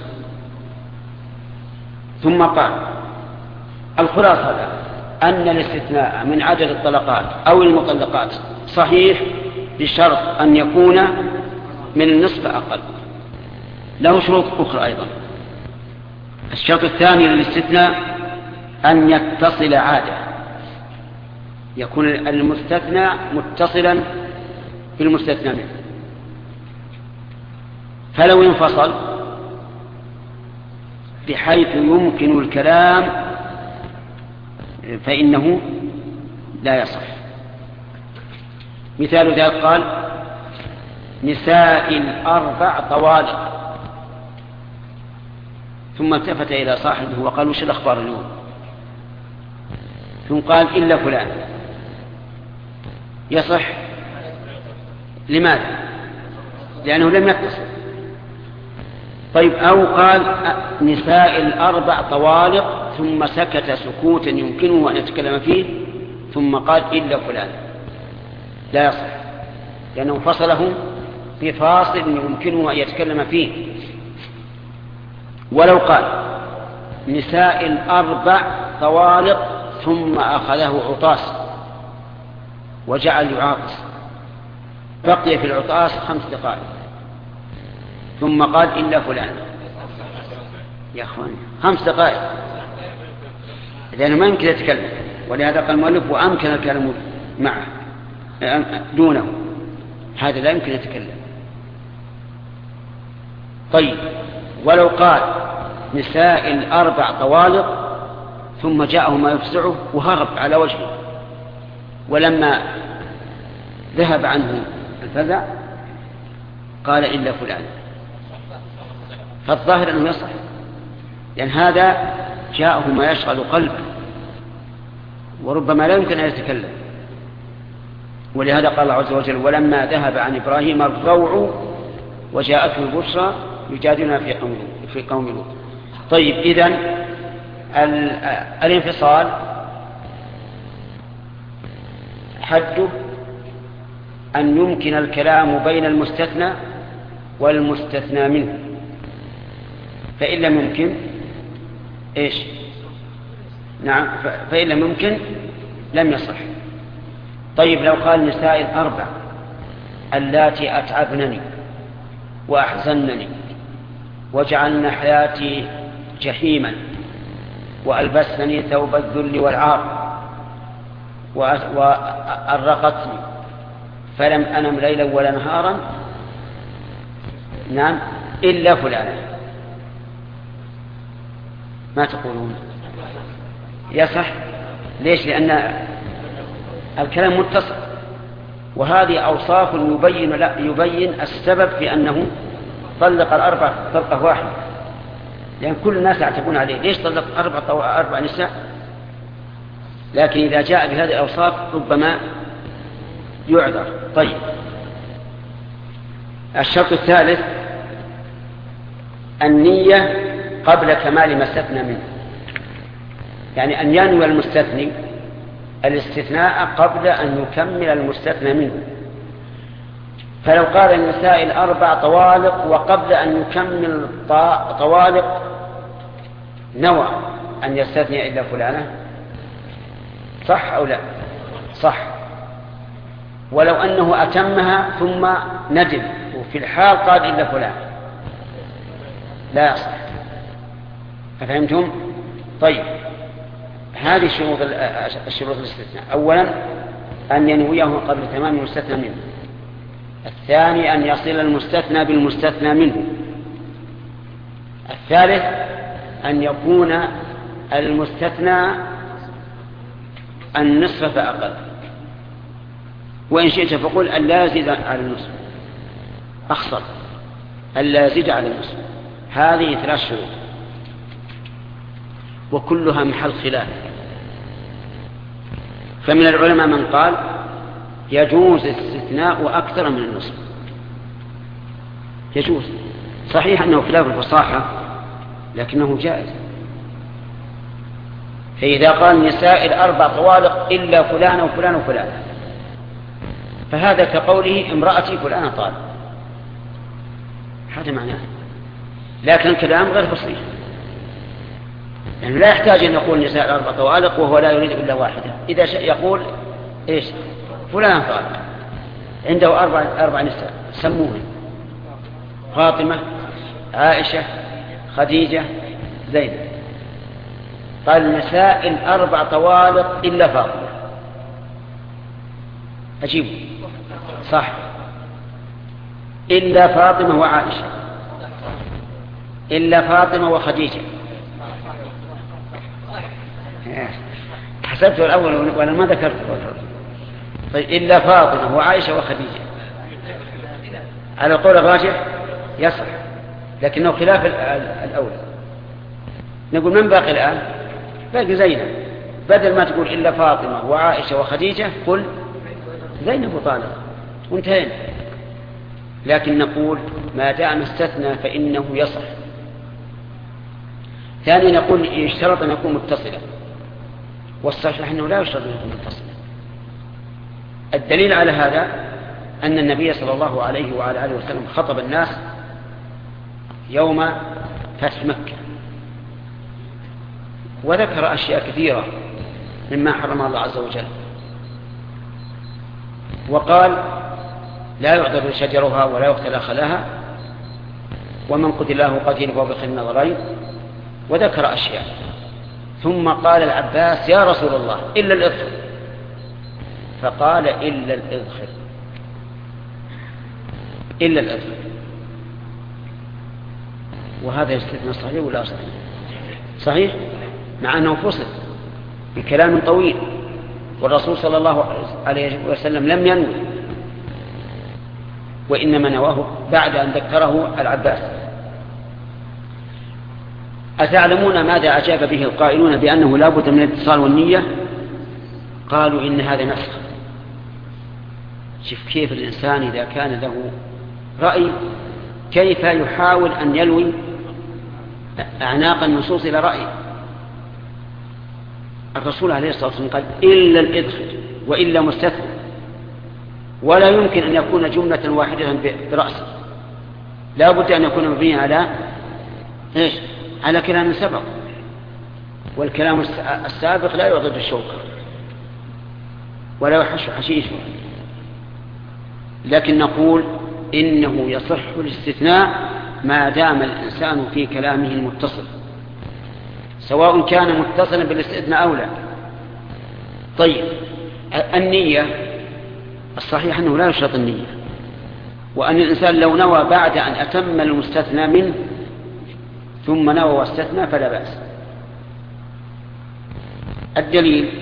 ثم قال الخلاصة أن الاستثناء من عدد الطلقات أو المطلقات صحيح بشرط أن يكون من النصف أقل. له شروط أخرى أيضا. الشرط الثاني للاستثناء أن يتصل عادة، يكون المستثنى متصلا بالمستثنى منه، فلو انفصل بحيث يمكن الكلام فإنه لا يصح. مثال ذلك قال نساء أربع طوالق، ثم التفت إلى صاحبه وقال وش الأخبار اليوم؟ ثم قال إلا فلان يصح. لماذا؟ لأنه لم يتصل. طيب، أو قال نساء الأربع طوالق ثم سكت سكوتا يمكنه أن يتكلم فيه ثم قال إلا فلان، لا يصح، لأنه فصله بفاصل يمكنه أن يتكلم فيه. ولو قال نساء الأربع طوالق ثم أخذه عطاس وجعل يعاطس، بقي في العطاس خمس دقائق ثم قال إلا فلان، يا أخواني خمس دقائق، لأنه ما يمكن يتكلم. ولهذا قال المؤلف وأمكن الكلام معه دونه، هذا لا يمكن يتكلم. طيب، ولو قال نساء الأربع طوالق ثم جاءه ما يفزعه وهرب على وجهه، ولما ذهب عنه الفزع قال إلا فلان، فالظاهر أنه يصح، لأن هذا جاءه ما يشغل قلبه وربما لا يمكن أن يتكلم. ولهذا قال الله عز وجل ولما ذهب عن إبراهيم الروع وجاءته البشرى يجادلنا في قوم في قوم لوط. طيب، إذن الانفصال حده أن يمكن الكلام بين المستثنى والمستثنى منه، فإن لم يمكن إيش؟ نعم، فإن لم يمكن لم يصح. طيب، لو قال نساء الأربع اللاتي أتعبنني وأحزنني وجعلن حياتي جحيما وألبسني ثوب الذل والعار وأرقتني فلم أنم ليلا ولا نهارا، نعم، إلا فلانا، ما تقولون؟ يصح. ليش؟ لأن الكلام متصل، وهذه أوصاف يبين, لا يبين السبب في أنه طلق الأربع طلقة واحدة، لأن كل الناس يعتبون عليه ليش طلق أربع, أربع نساء. لكن إذا جاء بهذه الأوصاف ربما يعذر. طيب، الشرط الثالث النية قبل كمال ما استثنى منه، يعني أن ينوي المستثني الاستثناء قبل أن يكمل المستثنى منه. فلو قال النساء الأربع طوالق وقبل أن يكمل طوالق نوى أن يستثني إلا فلانة، صح أو لا؟ صح. ولو أنه أتمها ثم ندم وفي الحال قال إلا فلان لا يصح. أفهمتم؟ طيب، هذه شروط الشروط الاستثناء. أولا أن ينويه قبل تمام المستثنى منه. الثاني أن يصل المستثنى بالمستثنى منه. الثالث أن يكون المستثنى النصف فأقل، وإن شئت فقل أن لا يزيد على النصف، أخسر أن لا يزيد على النصف. هذه ثلاث شروط وكلها محل خلاف. فمن العلماء من قال يجوز الاستثناء أكثر من النصف، يجوز، صحيح أنه خلاف الفصاحة لكنه جائز. فإذا قال نساء الأربع طوالق إلا فلان وفلان وفلان، فهذا كقوله امرأتي فلانة طالق، هذا معناه. لكن الكلام غير فصيح، يعني لا يحتاج أن يقول نساء الأربع طوالق وهو لا يريد إلا واحدة. إذا شاء يقول إيش فلان طالق عنده أربع, أربع نساء سموهن فاطمة عائشة خديجة زينب. قال نساء الأربع طوالق إلا فاطمة، أجيب صح، إلا فاطمة وعائشة، إلا فاطمة وخديجة. حسبته الأول وأنا ما ذكرت. طيب إلا فاطمة وعائشة وخديجة على القول الراجح يصح، لكنه خلاف الأول. نقول من باقي الآن؟ باقي زينب، بدل ما تقول إلا فاطمة وعائشة وخديجة قل زينب وطالق وانتهينا. لكن نقول ما دام استثنى فإنه يصح. ثاني نقول يشترط أن يكون متصلا، والصحيح أنه لا يشترط أن يكون متصلا. الدليل على هذا أن النبي صلى الله عليه وعلى آله وسلم خطب الناس يوم فتح مكة وذكر أشياء كثيرة مما حرم الله عز وجل، وقال لا يعذب شجرها ولا يقتل خلاها، ومن قتل له قتيل فهو بخير النظرين، وذكر أشياء. ثم قال العباس يا رسول الله إلا الإذخر، فقال إلا الإذخر، إلا الإذخر. وهذا يستثنى صحيح ولا صحيح؟ صحيح، مع أنه فصل بكلام طويل، والرسول صلى الله عليه وسلم لم ينوي، وإنما نواه بعد أن ذكره العباس. أتعلمون ماذا أجاب به القائلون بأنه لا بد من الاتصال والنية؟ قالوا إن هذا نسخ. شوف كيف الإنسان إذا كان له رأي كيف يحاول أن يلوي أعناق النصوص إلى رأيه. الرسول عليه الصلاة والسلام قال إلا الإذخر وإلا مستثنى، ولا يمكن أن يكون جملة واحدة برأسه، لا بد أن يكون مبنيا على إيش؟ على كلام سبق، والكلام السابق لا يعضد الشوكة ولا يحش حشيشه. لكن نقول إنه يصح الاستثناء ما دام الإنسان في كلامه المتصل، سواء كان متصلا بالاستثناء أو لا. طيب النية، الصحيح أنه لا يشرط النية، وأن الإنسان لو نوى بعد أن أتم المستثنى منه ثم نوى واستثنى فلا بأس. الدليل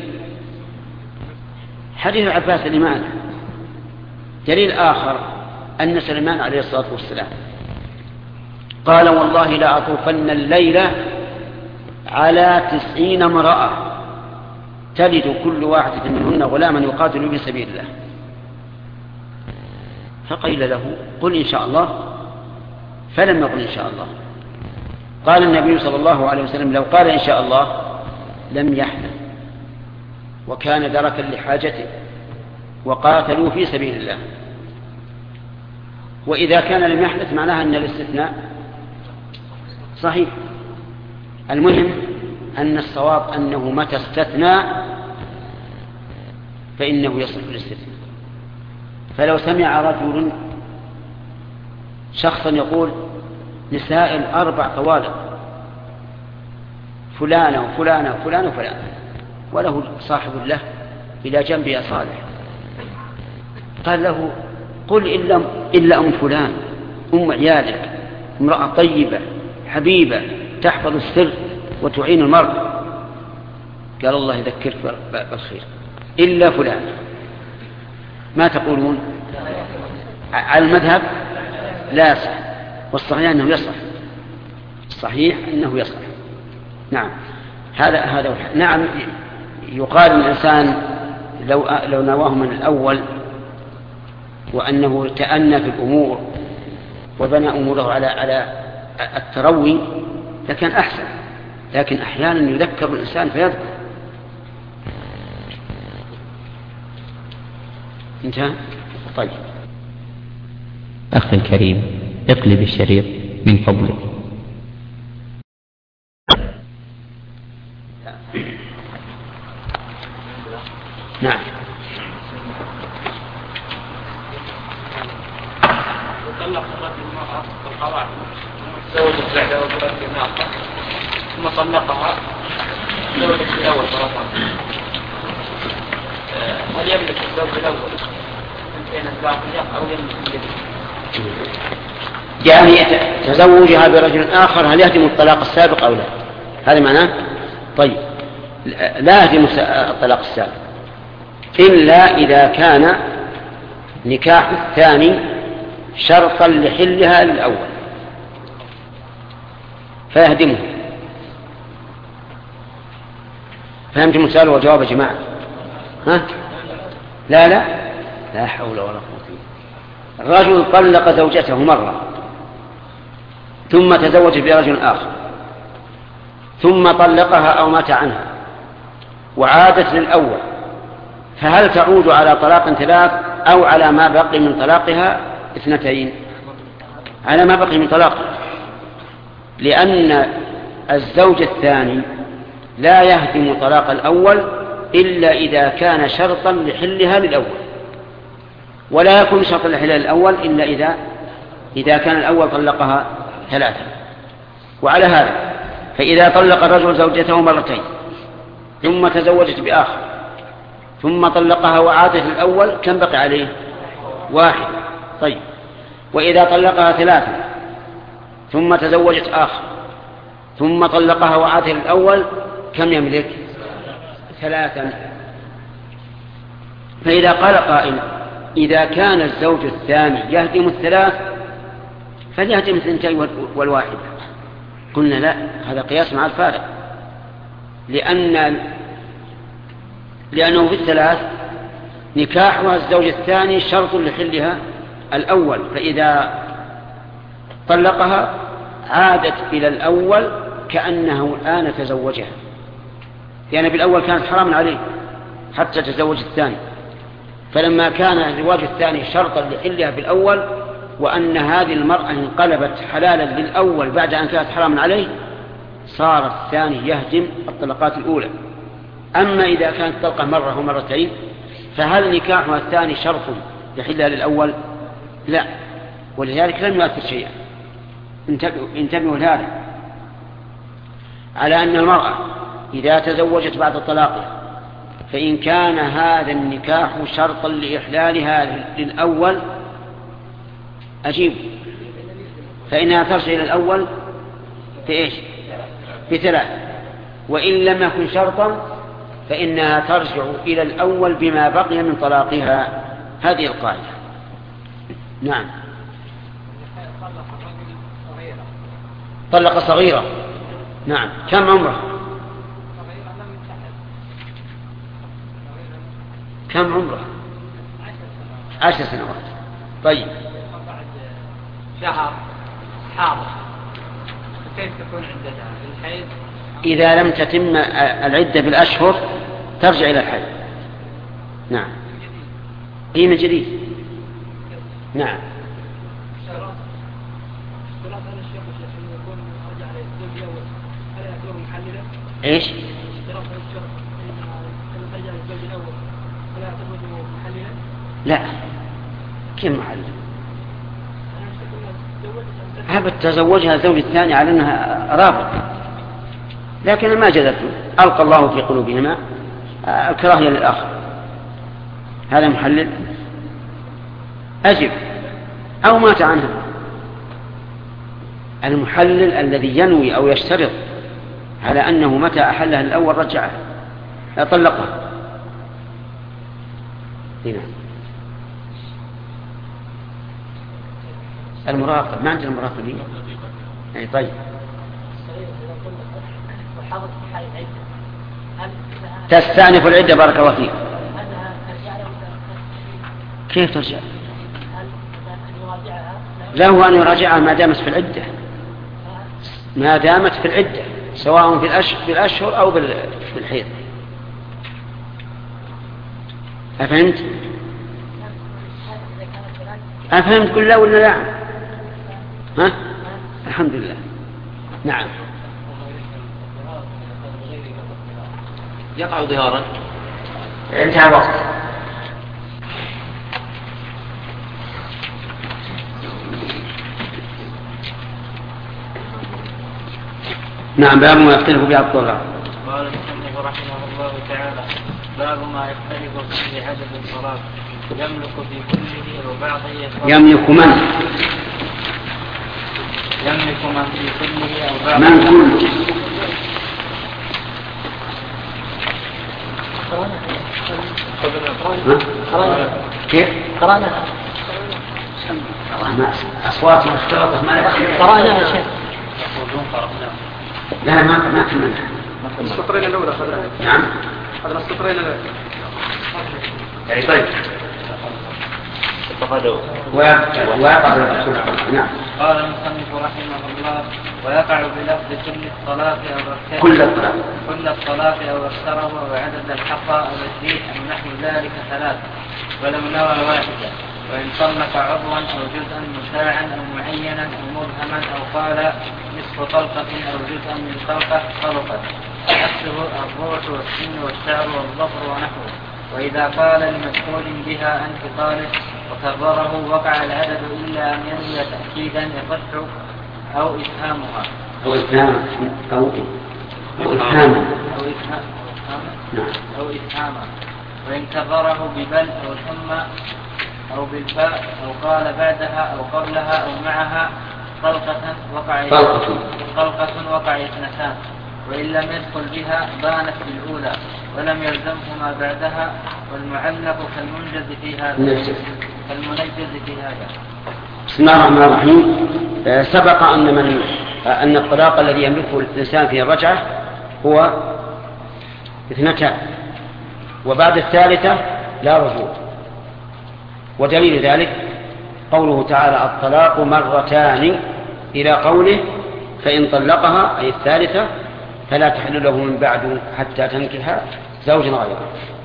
حديث العباس اللي معنا. دليل آخر أن سليمان عليه الصلاة والسلام قال والله لا أطوفن الليلة على تسعين امرأة تلد كل واحدة منهن غلاما يقاتل في سبيل الله. فقيل له قل إن شاء الله، فلم يقل إن شاء الله. قال النبي صلى الله عليه وسلم لو قال إن شاء الله لم يحلف، وكان دركا لحاجته، وقاتلوا في سبيل الله. وإذا كان لم يحلف معناها أن الاستثناء صحيح. المهم أن الصواب أنه متى استثنى فإنه يصح الاستثناء. فلو سمع رجل شخصا يقول نساء الأربع طوالق فلانة وفلانة وفلانة وفلانة، وله صاحب له إلى جنبه صالح، قال له قل إلا, إلا أم فلان أم عيالك، امرأة طيبة حبيبة تحفظ السر وتعين المرء. قال الله يذكرك بالخير، إلا فلان. ما تقولون؟ على المذهب لا يصح، والصحيح أنه يصح، الصحيح أنه يصح. نعم هذا هذا نعم. يقال الإنسان لو لو نواه من الأول وأنه تأنى في الأمور وبنى أموره على على التروي لكان أحسن، لكن أحيانا يذكر الإنسان فيذكر. انتهى. طيب أخي الكريم اقلب الشريط من فضلك. نعم وطلق الرجل المرأة بالقواعد تزوجت بعده برجل آخر ثم طلقها تزوجت بالأول طلقها، هل يملك الزوج الأول بين الباقية أو يملك الجديد؟ يعني تزوجها برجل آخر هل يهدم الطلاق السابق أو لا؟ هذا معناه. طيب لا يهدم الطلاق السابق إلا إذا كان نكاح الثاني شرطا لحلها للأول فيهدمه. فهمتم السؤال والجواب يا جماعة؟ ها؟ لا لا لا حول ولا قوة. الرجل طلق زوجته مرة ثم تزوج برجل آخر ثم طلقها أو مات عنها وعادت للأول، فهل تعود على طلاق ثلاث أو على ما بقي من طلاقها اثنتين؟ على ما بقي من طلاقها، لأن الزوج الثاني لا يهدم طلاق الأول إلا إذا كان شرطا لحلها للأول، ولا يكون شرطا لحلها للأول إلا إذا إذا كان الأول طلقها ثلاثة. وعلى هذا فإذا طلق الرجل زوجته مرتين ثم تزوجت بآخر ثم طلقها وعادت للأول كم بقي عليه؟ واحد. طيب وإذا طلقها ثلاثة ثم تزوجت آخر ثم طلقها وعادت للأول كم يملك؟ ثلاثا. فإذا قال قائل إذا كان الزوج الثاني يهدم الثلاث فليهدم الثنتين والواحد، قلنا لا، هذا قياس مع الفارق، لأن لأنه في الثلاث نكاحها الزوج الثاني شرط لحلها الأول، فإذا طلقها عادت إلى الأول كأنه الآن تزوجها، لأن يعني بالأول كانت حراما عليه حتى تزوج الثاني، فلما كان الزواج الثاني شرطا لحلها في الأول وأن هذه المرأة انقلبت حلالا للأول بعد أن كانت حراما عليه صار الثاني يهدم الطلقات الأولى. أما إذا كانت طلقة مرة ومرتين فهل نكاحها الثاني شرط يحلها للأول؟ لا، ولذلك لم يؤثر شيئا. انتبهوا لهذا، على أن المرأة إذا تزوجت بعد طلاقها فإن كان هذا النكاح شرطا لإحلالها للأول أجيب، فإنها ترجع إلى الأول في إيش؟ بثلاث، وإن لم يكن شرطا فإنها ترجع إلى الأول بما بقي من طلاقها. هذه القاعدة. نعم. طلق صغيرة. نعم. كم عمره؟ كم عمره؟ عشر سنوات. طيب شهر حاضر كيف تكون عدتها الحيض؟ إذا لم تتم العدة بالأشهر ترجع إلى الحيض. نعم هي من جديد. نعم ايش؟ لا كيف محل؟ هبت تزوجها الزوج الثاني على انها رابط، لكن ما جدت، القى الله في قلوبهما الكراهيه للاخر. هذا محلل اجب او مات عنها. المحلل الذي ينوي او يشترط على انه متى احلها الاول رجعها طلقها. هنا المراقب ما عندنا المراقبين. اي طيب تستأنف العدة بارك الله فيك. كيف ترجع؟ له أن يراجعها ما دامت في العدة، ما دامت في العدة سواء في الأشهر أو في الحيض. أفهمت؟ أفهمت كل لا ولا لا؟ ها؟ الحمد لله. نعم يقع ظهارا. انتهى الوقت. نعم باب ما يختلف به الطلاق. قال المصنف رحمه الله تعالى باب ما يختلف فيه عدد الطلاق يملك في كله وبعضه يملك من يملك من في كله أو بعضه من كله كيف؟ قرأنا أصوات مختلطة ما قرأنا يا شيخ. لا ما ما كملنا السطرين الأولى خذنا. نعم خذنا السطرين الأولى. يعني طيب ويقع نعم. قال المصنف رحمه الله ويقع بلفظ كل الطلاق أو الركاب كل الطلاق كل الطلاق أو اكثره وعدد الحقى أو الزيت أو نحو ذلك ثلاثة ولم نرى واحدة، وإن طلق عضوا أو جزءا مساعا أو معينا أو مبهما أو قال نصف طلقة أو جزءا من طلقة طلقت أكثر الروح والسن والشعر والظفر ونحوه. وإذا قال لمدخول بها أنت طالق وكرره وقع العدد إلا أن ينوي تأكيدا يصح أو إفهامها أو إفهام أو إفهام أو إفهام أو إفهاما. وإن كرره ببل أو ثم أو بالفاء أو قال بعدها أو قبلها أو معها طلقة وقع طلقة وقع اثنتان. وإن لم يدخل بها بانت بالأولى ولم يلزمه ما بعدها. والمعلق كالمنجز في هذا كالمنجز في هذا. بسم الله الرحمن الرحيم. سبق أن من أن الطلاق الذي يملكه الإنسان في الرجعة هو اثنتان وبعد الثالثة لا رجوع. ودليل ذلك قوله تعالى الطلاق مرتان إلى قوله فإن طلقها أي الثالثة فلا تحل له من بعد حتى تنكح زوجا غيره.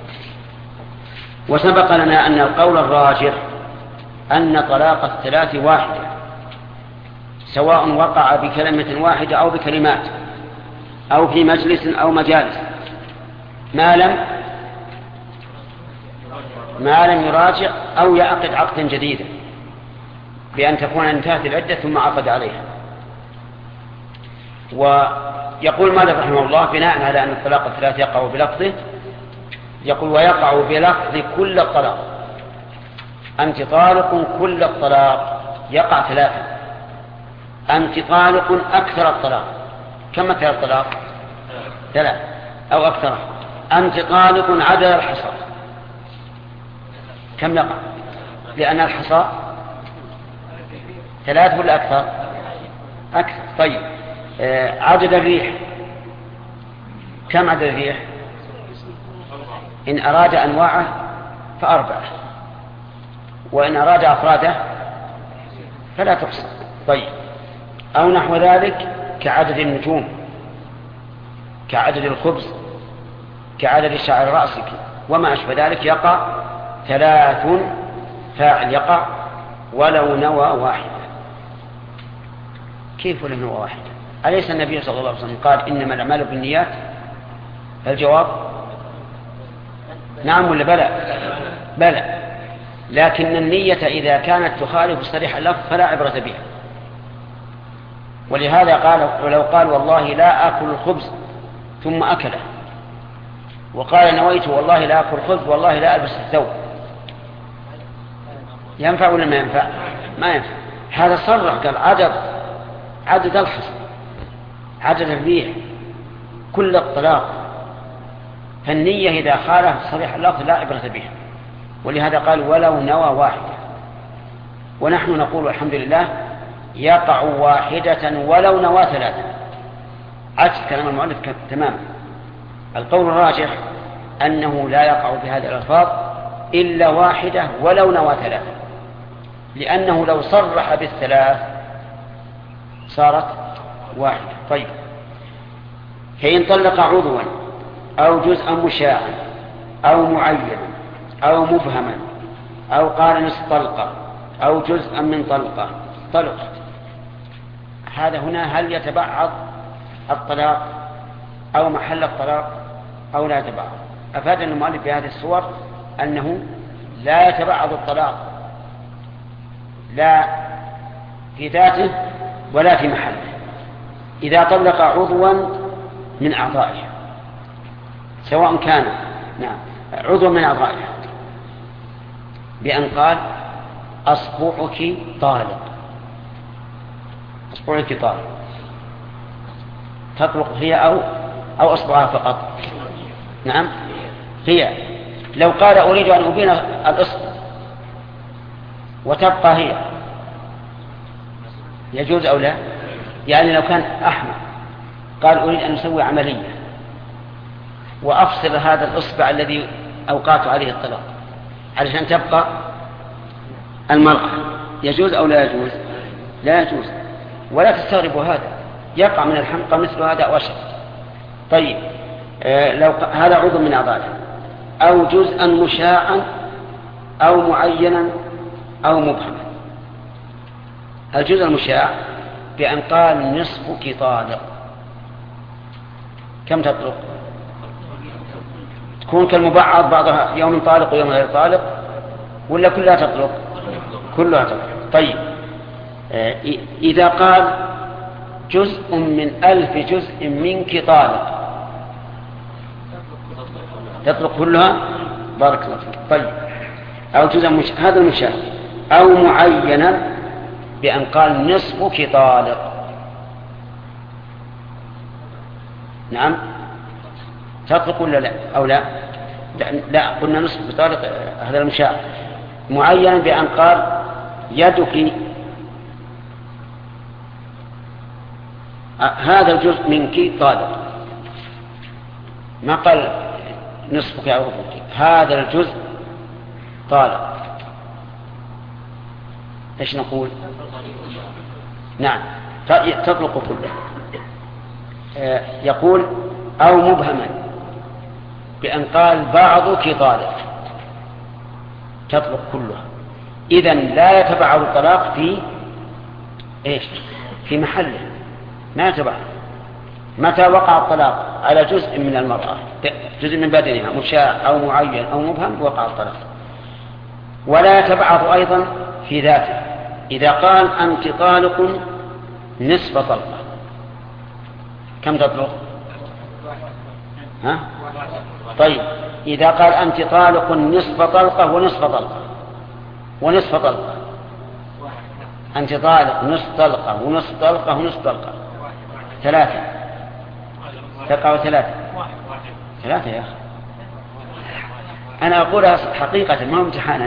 وسبق لنا أن القول الراجح أن طلاق الثلاث واحدة سواء وقع بكلمة واحدة أو بكلمات أو في مجلس أو مجالس ما لم ما لم يراجع أو يعقد عقدا جديدا بأن تكون انتهت العدة ثم عقد عليها. ويقول مالك رحمه الله بناء على أن الطلاق الثلاث يقع بلفظه يقول ويقع بلفظ كل الطلاق أنت طالق كل الطلاق يقع ثلاثة. أنت طالق أكثر الطلاق كم مثل الطلاق ثلاث أو أكثر. أنت طالق عدد الحصى كم يقع لأن الحصى ثلاث ولا أكثر أكثر. طيب آه عدد الريح كم عدد الريح إن أراد أنواعه فأربعة وإن أراد أفراده فلا تحصى. طيب، أو نحو ذلك كعدد النجوم، كعدد الخبز، كعدد شعر رأسك وما أشبه ذلك، يقع ثلاث فاعل يقع ولو نوى واحدة. كيف ولو نوى واحدة؟ أليس النبي صلى الله عليه وسلم قال إنما الأعمال بالنيات؟ الجواب نعم ولا بلى؟ بلى، لكن النية إذا كانت تخالف صريح اللفظ فلا عبرة بها. ولهذا قال ولو قال والله لا آكل الخبز ثم أكله، وقال نويت والله لا آكل خبز والله لا ألبس الثوب، ينفع ولا ما ينفع؟ ما ينفع. هذا صرح قال عدد عدد الحصر، عدد البيع، كل الطلاق. فالنية إذا خالف صريح اللفظ لا عبرة بها، ولهذا قال ولو نوى واحدة. ونحن نقول الحمد لله يقع واحدة ولو نوى ثلاثة، عكس كلام المؤلف تماما. القول الراجح أنه لا يقع بهذه الألفاظ إلا واحدة ولو نوى ثلاثة، لأنه لو صرح بالثلاث صارت واحدة. طيب، فإن طلق عضوا أو جزءا مشاعا أو معينا أو مبهما أو قال نصف طلقة أو جزءا من طلقة طلق، هذا هنا هل يتبعض الطلاق أو محل الطلاق أو لا يتبعض؟ أفادنا المؤلف بهذه الصور أنه لا يتبعض الطلاق لا في ذاته ولا في محله. إذا طلق عضوا من أعضائه سواء كان نعم عضو من أعضائه بأن قال أصبعك طالق، أصبعك طالق، تطلق هي أو أو أصبعها فقط؟ نعم هي. لو قال أريد أن أبين الأصبع وتبقى هي يجوز أو لا؟ يعني لو كان أحمق قال أريد أن أسوي عملية وأفصل هذا الأصبع الذي أوقعت عليه الطلاق علشان تبقى المرأة، يجوز أو لا يجوز؟ لا يجوز. ولا تستغربوا هذا، يقع من الحمقى مثل هذا أو أشد. طيب، آه لو هذا عضو من أعضائه أو جزءا مشاعا أو معينا أو مبهما. الجزء المشاع بأن قال نصفك طالق، كم تطلق؟ تكون كالمبعض، بعضها يوم طالق ويوم غير طالق، ولا كلها تطلق؟ كلها تطلق. طيب، آه إذا قال جزء من ألف جزء منك طالق تطلق كلها؟ بارك الله فيك. طيب، أو جزء مش... هذا المشاع أو معينا بأن قال نصفك طالق، نعم تطلق ولا لا أو لا؟ لا، قلنا نصفك طالق هذا المشاع. معينا بأن قال يدك هذا الجزء منك طالق، ما قال نصفك أو ربك، هذا الجزء طالق، ايش نقول؟ نعم تطلق كله. آه يقول أو مبهما بأن قال بعضك طالق تطلق كلها. إذن لا يتبعض الطلاق في ايش؟ في محله، ما يتبعض. متى وقع الطلاق على جزء من المرأة، جزء من بدنها مشاع أو معين أو مبهم، وقع الطلاق. ولا يتبعض أيضا في ذاته. إذا قال أنت طالق نصف طلقة كم تطلق؟ ها؟ طيب، إذا قال أنت طالق نصف طلقة ونصف طلقة ونصف طلقة، أنت طالق نصف طلقة ونصف طلقة ونصف طلقة، ثلاثة تقع ثلاثة ثلاثة يا أخي، أنا أقولها حقيقة ما امتحانا.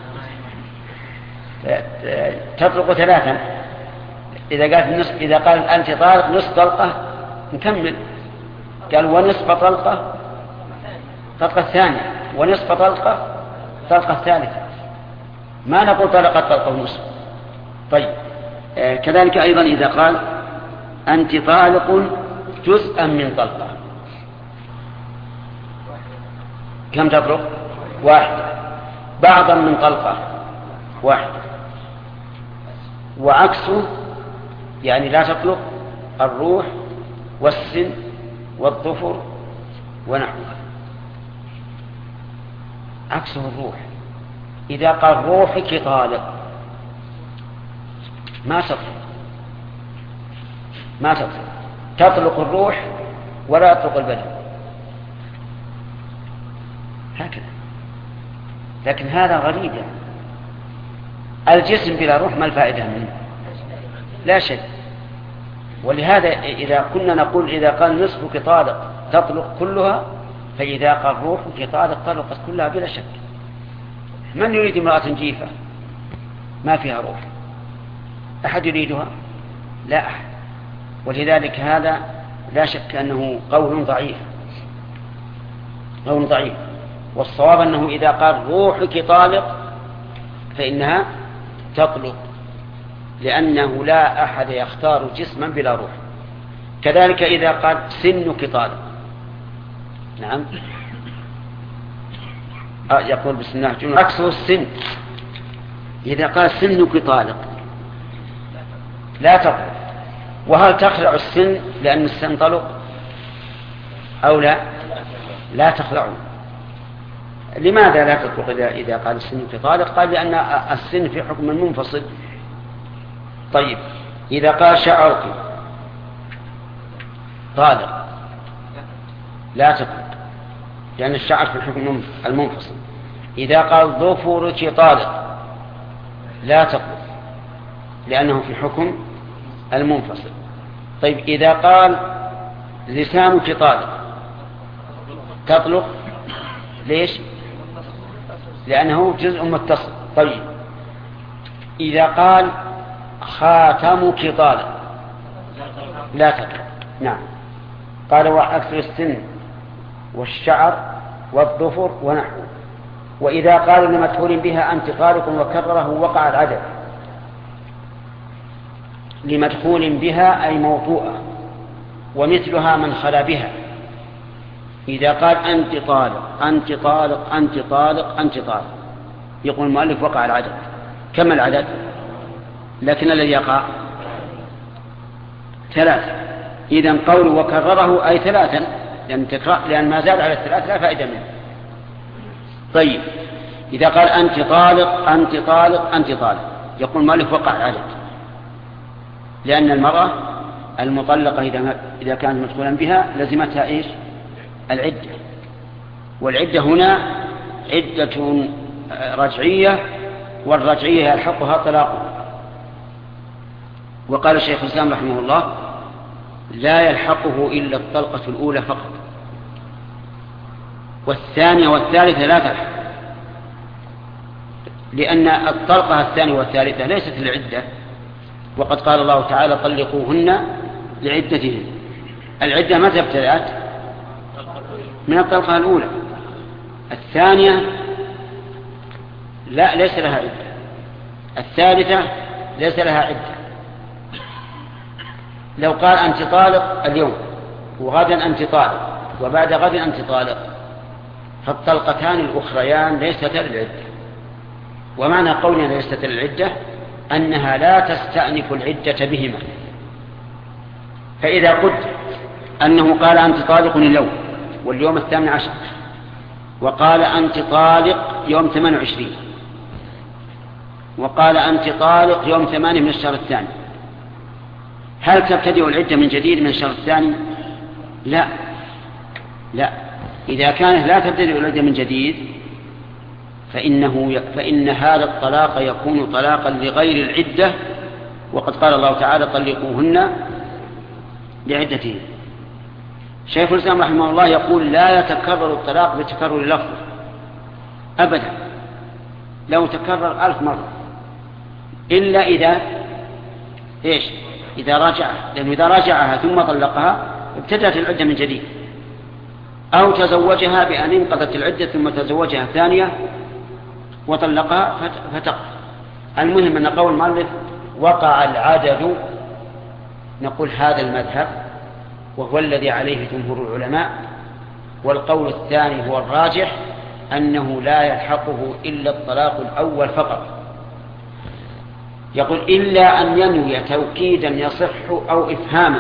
تطلق ثلاثا. إذا قال نصف، إذا قال أنت طالق نصف طلقة نكمل، قال ونصف طلقة طلقة الثانية ونصف طلقة طلقة الثالثة، ما نقول طلقت طلقة النصف. طيب آه كذلك أيضا إذا قال أنت طالق جزءا من طلقة، كم تطلق؟ واحدة. بعضا من طلقة واحدة. وعكسه يعني لا تطلق الروح والسن والظفر ونحوها. عكسه الروح، إذا قال روحك طالق ما تطلق، ما تطلق تطلق الروح ولا يطلق البدن هكذا. لكن هذا غريب يعني. الجسم بلا روح ما الفائدة منه؟ لا شيء. ولهذا إذا كنا نقول إذا قال نصفك طالق تطلق كلها، فإذا قال روحك طالق طلقت كلها بلا شك. من يريد امرأة جيفة ما فيها روح؟ أحد يريدها؟ لا أحد. ولذلك هذا لا شك أنه قول ضعيف، قول ضعيف. والصواب أنه إذا قال روحك طالق فإنها تطلق، لأنه لا أحد يختار جسما بلا روح. كذلك إذا قال سنك طالق، نعم آه يقول بسم الله جملة عكسه السن. إذا قال سنك طالق لا تطلق. وهل تخلع السن لأن السن طلق أو لا؟ لا تخلعه. لماذا لا تطلق إذا, إذا قال السن في طالق؟ قال لأن السن في حكم المنفصل. طيب إذا قال شعرك طالق لا تطلق لأن الشعر في الحكم المنفصل. إذا قال ظفرك طالق لا تطلق لأنه في حكم المنفصل. طيب إذا قال لسانك طالق تطلق، ليش؟ لأنه جزء متصل. طيب إذا قال خاتمك طالق لا تطلق. نعم قال وأكثر السن والشعر والظفر ونحوه. وإذا قال لمدخول بها أنت طالق وكرره وقع العدد. لمدخول بها أي موطوءة، ومثلها من خلا بها. إذا قال أنت طالق أنت طالق أنت طالق أنت طالق يقول المؤلف وقع العدد. كم العدد؟ لكن الذي يقع ثلاثة. إذن قول وكرره أي ثلاثا، لأن, لأن ما زاد على الثلاث لا فائدة منه. طيب إذا قال أنت طالق أنت طالق أنت طالق يقول المؤلف وقع العدد، لأن المرأة المطلقة إذا كانت مدخولا بها لزمتها إيش؟ العدة. والعدة هنا عدة رجعية، والرجعية يلحقها طلاق. وقال الشيخ الإسلام رحمه الله لا يلحقه إلا الطلقة الأولى فقط، والثانية والثالثة لا تلحق، لأن الطلقة الثانية والثالثة ليست للعدة. وقد قال الله تعالى طلقوهن لعدتهن. العدة متى ابتدأت؟ من الطلقة الأولى. الثانية لا ليس لها عدة. الثالثة ليس لها عدة. لو قال أنت طالق اليوم وغدا أنت طالق وبعد غد أنت طالق فالطلقتان الأخريان ليست للعدة. ومعنى قولنا ليست للعدة أنها لا تستأنف العدة بهما. فإذا قلت أنه قال أنت طالق اليوم واليوم الثامن عشر، وقال أنت طالق يوم ثمان وعشرين، وقال أنت طالق يوم ثمانية من الشهر الثاني، هل تبتدئ العدة من جديد من الشهر الثاني؟ لا لا. إذا كانت لا تبتدئ العدة من جديد فإنه فإن هذا الطلاق يكون طلاقا لغير العدة. وقد قال الله تعالى طلقوهن لعدتهن. شيخ الإسلام رحمه الله يقول لا يتكرر الطلاق بتكرر لفظه أبدا، لو تكرر ألف مرة، إلا إذا إيش؟ إذا راجعها، لأنه إذا راجعها ثم طلقها ابتدأت العدة من جديد، أو تزوجها بأن انقضت العدة ثم تزوجها ثانية وطلقها فتق المهم أن قول المؤلف وقع العدد، نقول هذا المذهب وهو الذي عليه جمهور العلماء، والقول الثاني هو الراجح أنه لا يلحقه إلا الطلاق الأول فقط. يقول إلا أن ينوي توكيدا يصح أو إفهاما،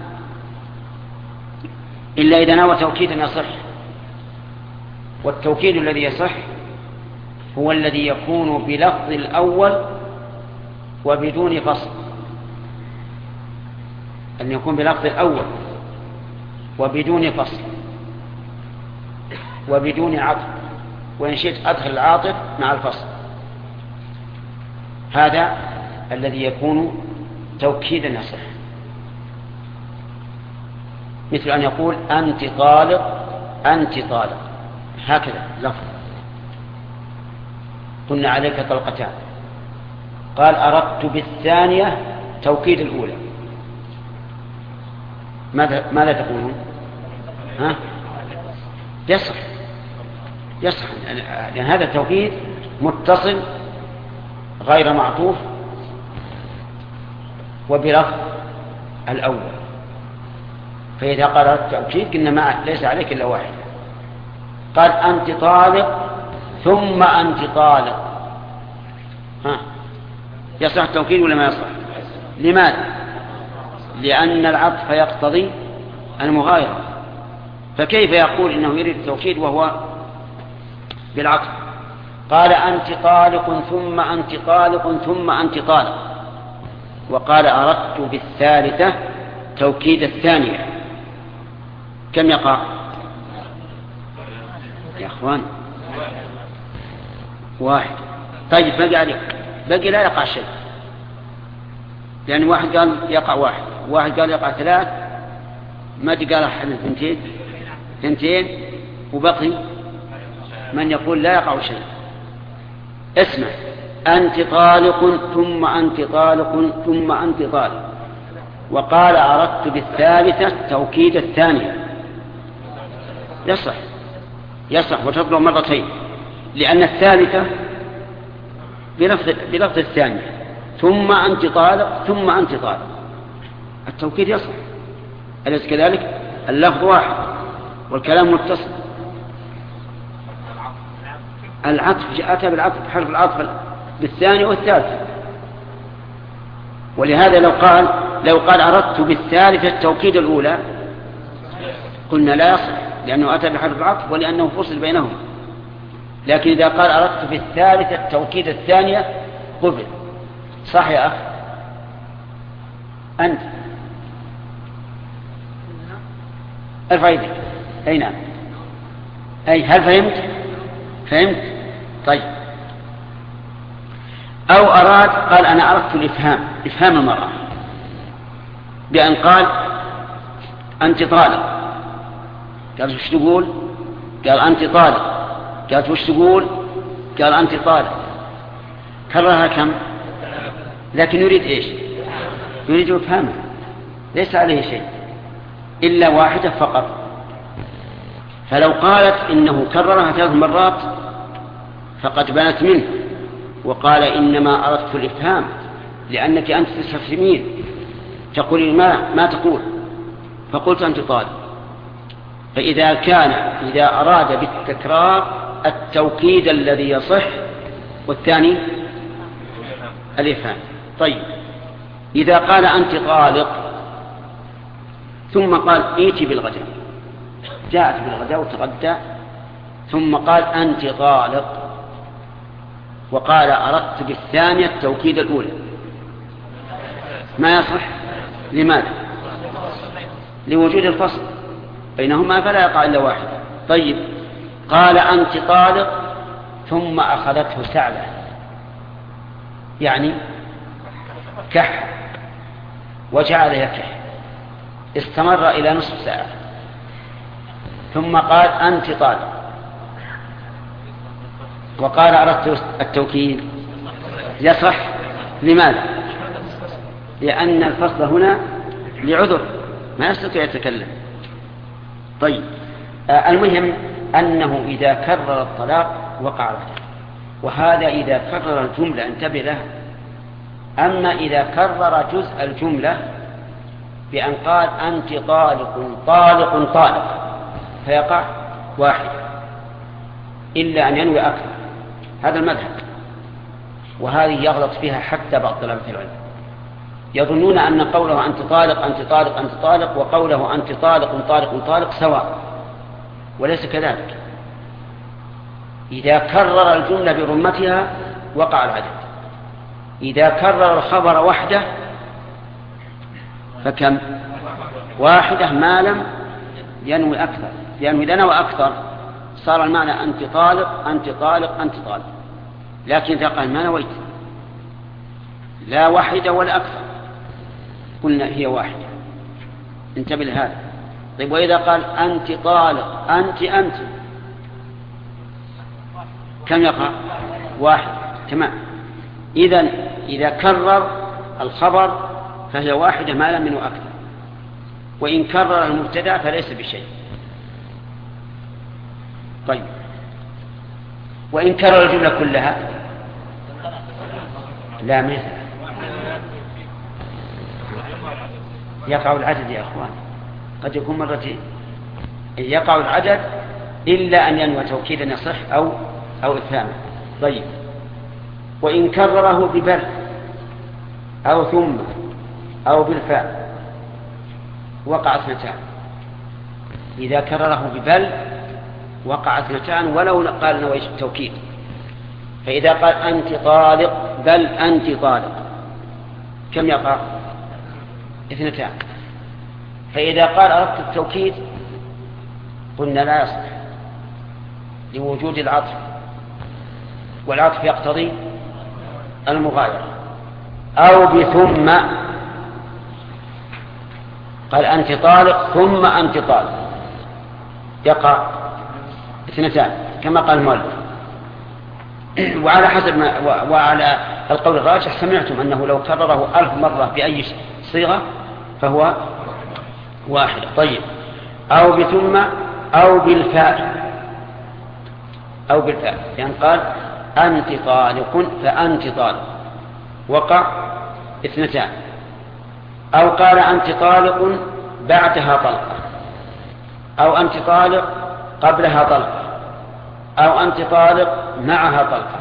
إلا إذا نوى توكيدا يصح. والتوكيد الذي يصح هو الذي يكون بلفظ الأول وبدون فصل، أن يكون بلفظ الأول وبدون فصل وبدون عطف، وإن شئت أدخل العاطف مع الفصل، هذا الذي يكون توكيدا يصح. مثل أن يقول أنت طالق أنت طالق، هكذا لفظ، قلنا عليك طلقتان، قال أردت بالثانية توكيد الأولى، ماذا ماذا تقولون؟ ها؟ يصح يصح لأن هذا التوكيد متصل غير معطوف وبلفظ الأول، فإذا قال التوكيد قلنا ما ليس عليك إلا واحد. قال أنت طالق ثم أنت طالق، ها يصح التوكيد ولا ما يصح؟ لماذا؟ لأن العطف يقتضي المغايرة، فكيف يقول إنه يريد التوكيد وهو بالعطف؟ قال أنت طالق ثم أنت طالق ثم أنت طالق، وقال أردت بالثالثة توكيد الثانية، كم يقع يا أخوان؟ واحد. طيب بقي عليك، بقي لا يقع شيء، يعني واحد قال يقع واحد، واحد قال يقع ثلاث، ما قال أحد ثنتين ثنتين وبقي من يقول لا يقع شيء. اسمع، أنت طالق ثم أنت طالق ثم أنت طالق، وقال أردت بالثالثة توكيد الثانية، يصح يصح وتطلع مرتين، لأن الثالثة بلفظ, بلفظ الثانية، ثم أنت طالق ثم أنت طالق، التوكيد يصح. أليس كذلك؟ اللفظ واحد والكلام متصل. العطف جاءتها بالعطف بحرف العطف بالثانية والثالثة، ولهذا لو قال لو قال أردت بالثالثة توكيد الأولى قلنا لا يصح، لأنه أتى بحرف العطف ولأنه فصل بينهم. لكن إذا قال أردت بالثالثة توكيد الثانية قبل. صح يا أخ؟ أنت ارفع يدك. أي نعم. أي هل فهمت؟ فهمت؟ طيب. أو أراد قال أنا أردت الإفهام، إفهام المرأة، بأن قال أنت طالق، قالت وش تقول؟ قال أنت طالق، قالت وش تقول؟ قال أنت طالق، كررها كم؟ لكن يريد إيش؟ يريد إفهامها، ليس عليه شيء إلا واحدة فقط. فلو قالت إنه كررها ثلاث مرات فقد بنت منه، وقال إنما أردت الإفهام لأنك أنت تستفهمين، تقولين ما ما تقول، فقلت أنت طالب. فإذا كان إذا أراد بالتكرار التوكيد الذي يصح، والثاني الإفهام. طيب إذا قال أنت طالق ثم قال إيتي بالغداء، جاءت بالغداء وتغدى، ثم قال أنت طالق، وقال أردت بالثانية التوكيد الأولى، ما يصح. لماذا؟ لوجود الفصل بينهما فلا يقع إلا واحد. طيب قال أنت طالق ثم أخذته سعلة، يعني كح، وجعل يكح، استمر إلى نصف ساعة، ثم قال أنت طالق، وقال أردت التوكيد، يصح. لماذا؟ لأن الفصل هنا لعذر ما يستطيع يتكلم. طيب آه المهم أنه إذا كرر الطلاق وقع له، وهذا إذا كرر الجملة انتبه له أما إذا كرر جزء الجملة بأن قال أنت طالق طالق طالق فيقع واحد إلا أن ينوي أكثر. هذا المذهب، وهذه يغلط فيها حتى بعض طلبة العلم، يظنون أن قوله أنت طالق أنت طالق أنت طالق وقوله أنت طالق طالق طالق سواء، وليس كذلك. إذا كرر الجملة برمتها وقع العدد، إذا كرر الخبر وحده فكم؟ واحدة ما لم ينوي أكثر، لأنه إذا نوى أكثر صار المعنى أنت طالق أنت طالق أنت طالق، لكن إذا قال ما نويت لا واحدة ولا أكثر قلنا هي واحدة. انتبه لهذا. طيب وإذا قال أنت طالق أنت أنت كم يقع؟ واحد. تمام. إذن إذا كرر الخبر فهي واحدة ما لم ينوي أكثر، وإن كرر المبتدأ فليس بشيء. طيب وإن كرر الجملة كلها لا مثل يقع العدد يا أخوان، قد يكون مرتين يقع العدد إلا أن ينوى توكيدا يصح أو أو إفهاما. طيب وإن كرره ببل أو ثم أو بالفاء وقع اثنتان. إذا كرره ببل وقع اثنتان ولو قال نويت التوكيد. فإذا قال أنت طالق بل أنت طالق كم يقع؟ اثنتان. فإذا قال أردت التوكيد قلنا لا يصح لوجود العطف، والعطف يقتضي المغايرة. أو بثم قال أنت طالق ثم أنت طالق يقع اثنتان كما قال المؤلف. وعلى حسب ما وعلى القول الراجح سمعتم أنه لو كرره ألف مرة بأي صيغة فهو واحدة. طيب أو بثم أو بالفاء أو بالفاء يعني قال أنت طالق فأنت طالق وقع اثنتان. أو قال أنت طالق بعدها طلقة، أو أنت طالق قبلها طلقة، أو أنت طالق معها طلقة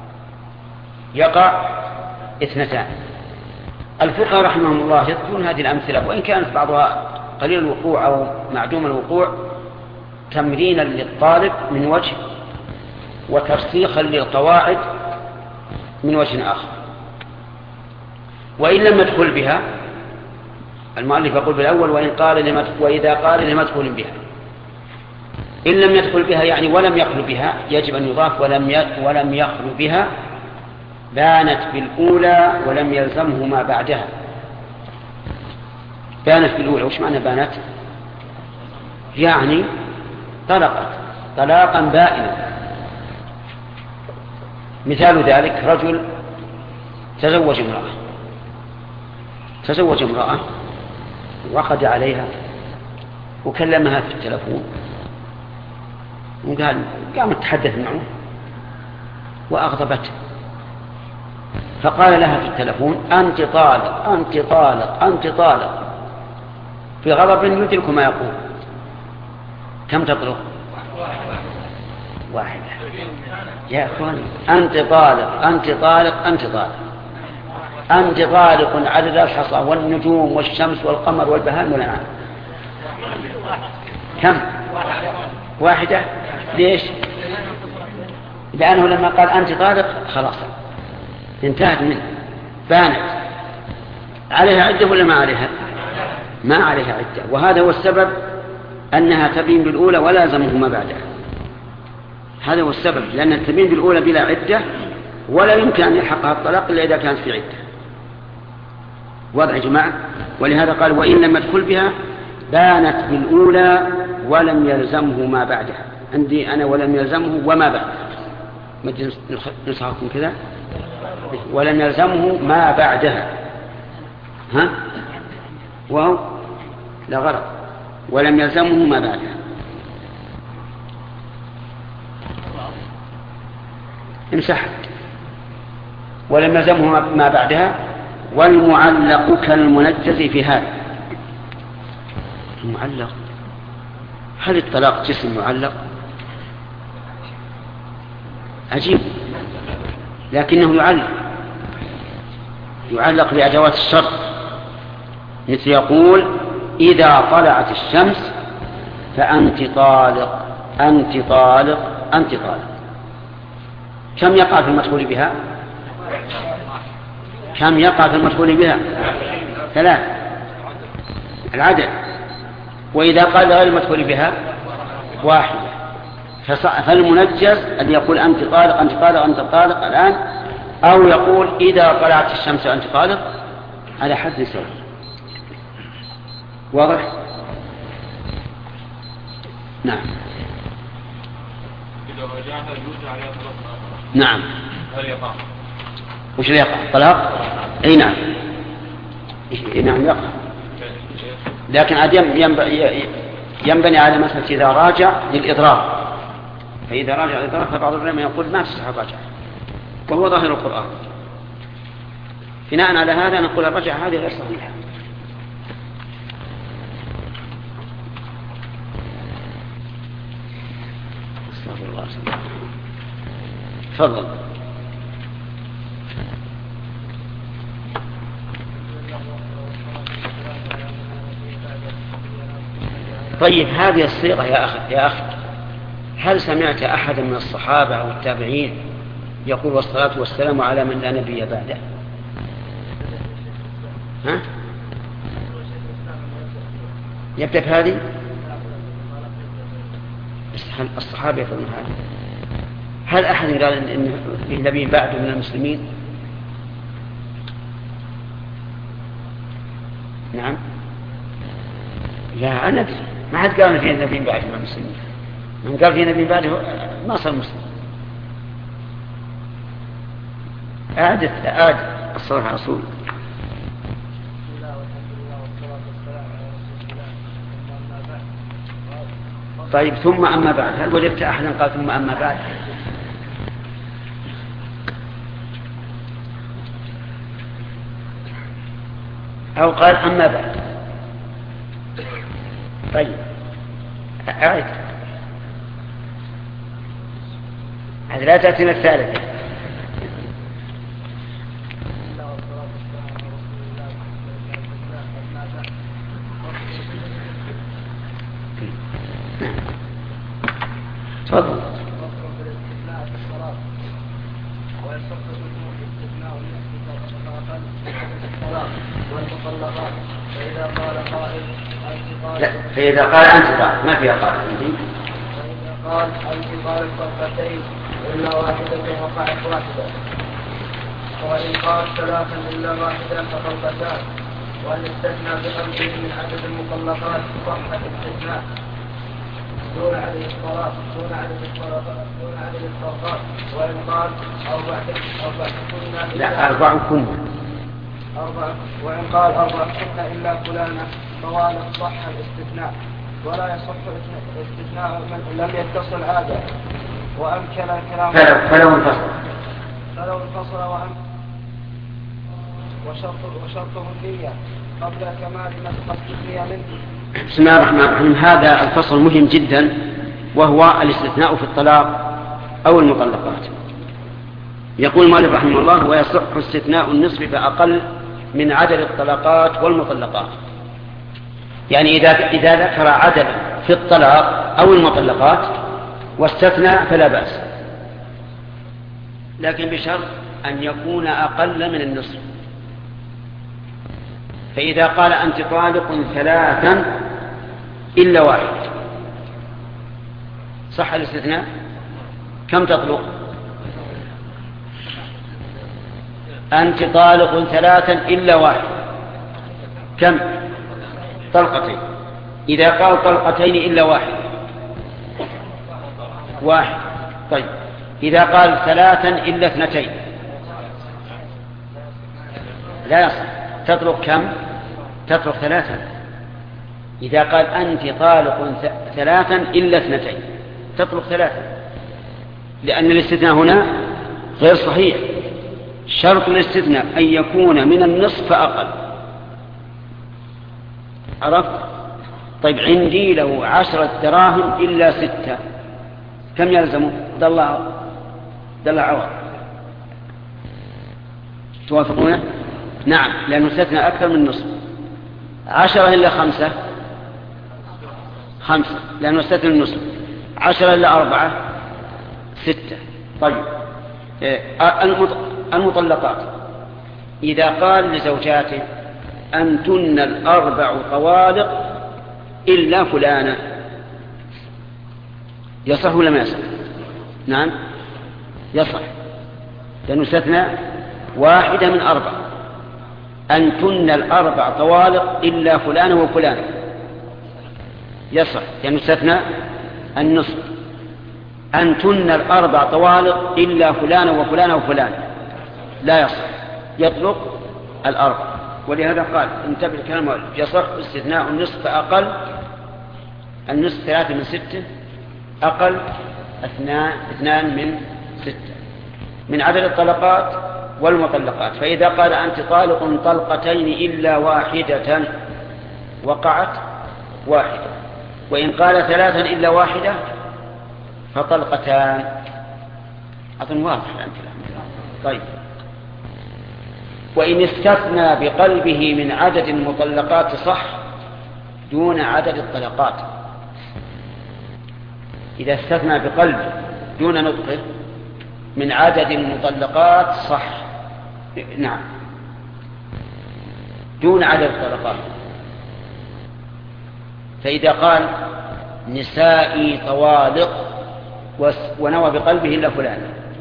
يقع اثنتان. الفقهاء رحمهم الله يذكرون هذه الأمثلة وإن كانت بعضها قليل الوقوع أو معدوم الوقوع تمرينا للطالب من وجه وترسيخا للقواعد من وجه آخر. وإن لم يدخل بها المؤلف يقول بالأول وإن قال لمدخل وإذا قال لمدخل بها. إن لم يدخل بها يعني ولم يخل بها يجب أن يضاف ولم ولم يخل بها بانت بالأولى ولم يلزمه ما بعدها. بانت بالأولى وش معنى بانت؟ يعني طلقت طلاقا بائنا. مثال ذلك رجل تزوج امرأة تزوج امرأة وعقد عليها وكلمها في التلفون وقال قامت تتحدث معه وأغضبته، فقال لها في التلفون أنت طالق أنت طالق أنت طالق في غضب يدرك ما يقول. كم تطلق؟ واحدة. يا أخواني أنت طالق أنت طالق أنت طالق أنت طالق عدد الحصى والنجوم والشمس والقمر والبهائم والأنعام. كم؟ واحدة. ليش؟ لأنه لما قال أنت طالق خلاص انتهت منه بانت. عليها عدة ولا ما عليها؟ ما عليها عدة. وهذا هو السبب أنها تبين بالأولى ولا يلزمه ما بعدها. هذا هو السبب، لأن التبين بالأولى بلا عدة ولا يمكن أن يلحقها الطلاق إلا إذا كانت في عدة. واضح يا جماعة؟ ولهذا قال وإن لم يدخل بها بانت بالأولى ولم يلزمه ما بعدها. عندي أنا ولم يلزمه وما بعدها. مجلس نصحكم كذا ولم يلزمه ما بعدها. ها؟ واو لا غلط. ولم يلزمه ما بعدها. امسحت. ولم يلزمه ما بعدها والمعلق كالمنجز في هذا. المعلق، هل الطلاق جسم معلق؟ عجيب، لكنه يعلق يعلق بأدوات الشرط، مثل يقول إذا طلعت الشمس فأنت طالق أنت طالق أنت طالق. كم يقع في المدخول بها؟ كم يقع في المدخول بها؟ ثلاث، العدد. وإذا قال غير المدخول بها واحدة. فالمنجز أن يقول أنت طالق أنت طالق أنت طالق الآن، أو يقول إذا طلعت الشمس أنت طالق، على حد سواء. واضح؟ نعم. نعم. وش اللي يقع؟ طلاق؟ اي نعم، نعم يقع، لكن عاد ينبني على مسألة إذا راجع للإضرار. فإذا راجع للإضرار فبعض العلماء يقول ما تصح الرجعة، وهو ظاهر القرآن. بناء على هذا نقول الرجعة هذه غير صحيحة. استغفر الله. تفضل. طيب، هذه الصيغة يا أخي يا أخي هل سمعت أحدا من الصحابة أو التابعين يقول والصلاة والسلام على من لا نبي بعده؟ ها؟ يبدأ بهذه؟ هل الصحابة يقولون هذا؟ هل أحد قال إن في نبي بعده من المسلمين؟ نعم. لا، أنا أدري، ما حد قال في نبي بعده من المسلمين. من قال في نبي بعده ما صار مسلم. أعدت أعد الصلاة على رسول. طيب، ثم أما بعد، هل وجدت أحدا قال ثم أما بعد؟ أو قال أما بعد؟ طيب، أعد. هذا لا تأتينا الثالثة. تفضل. لا، فإذا قال أنت طالق ما فيها قال أنت. فإذا قال أنت طالق طلقتين إلا واحدة وقعت واحدة، وإن قال ثلاثا إلا واحدة فطلقتان، وأن استثنى بأمره من عدد المطلقات صح الاستثناء دون عدد الطلاق دون عدد الطلاقات دون عدد الطلقات. وإن قال أربعة أربعة كنا لا أربع كنا أربعة وإن قال أربعة كنا إلا فلانة طوال صح الاستثناء، ولا يصح الاستثناء من لم يتصل عادة وأمكن كلام فلو فلو انفصل فلو انفصل وأم وشرط وشرطه النية قبل كمال ما استثني منه. بسم الله الرحمن الرحيم. هذا الفصل مهم جدا، وهو الاستثناء في الطلاق أو المطلقات. يقول مالك رحمه الله: ويصح استثناء النصف فأقل من عدد الطلقات والمطلقات. يعني إذا إذا ذكر عددا في الطلاق أو المطلقات واستثنى فلا بأس، لكن بشرط أن يكون أقل من النصف. فإذا قال أنت طالق ثلاثا إلا واحد، صح الاستثناء؟ كم تطلق؟ أنت طالق ثلاثا إلا واحد، كم؟ طلقتين. إذا قال طلقتين إلا واحد واحد. طيب، إذا قال ثلاثا إلا اثنتين لا يصح، تطلق كم؟ تطلق ثلاثا. إذا قال أنت طالق ثلاثا إلا اثنتين تطلق ثلاثا، لأن الاستثناء هنا غير صحيح. شرط الاستثناء أن يكون من النصف فأقل. عرفت؟ طيب عندي له عشرة دراهم إلا ستة، كم يلزمه؟ دل دل عوض. توافقونه؟ نعم، لأنه استثنى أكثر من نصف. عشرة إلا خمسة، خمسة لأنه استثنى النصف. عشرة إلا أربعة، ستة. طيب المطلقات إذا قال لزوجاته أنتن الأربع طوالق إلا فلانة، يصح ولا ما يصح؟ نعم يصح، لأنه استثنى واحدة من أربع. أنتن الأربع طوالق إلا فلانة وفلانة، يصح لأنه استثنى النصف. أنتن الأربع طوالق إلا فلانة وفلانة وفلانة، لا يصح، يطلق الأربع. ولهذا قال انتبه الكلام، يصح استثناء النصف أقل، النصف ثلاثة من ستة، أقل اثنان, اثنان من ستة من عدد الطلقات والمطلقات. فإذا قال أنت طالق طلقتين إلا واحدة وقعت واحدة، وإن قال ثلاثا إلا واحدة فطلقتان. أظن واضح الآن كلام. طيب وإن استثنى بقلبه من عدد المطلقات صح دون عدد الطلقات. إذا استثنى بقلبه دون نطقه من عدد المطلقات صح، نعم، دون عدد الطلقات. فإذا قال نسائي طوالق ونوى بقلبه إلا فلان،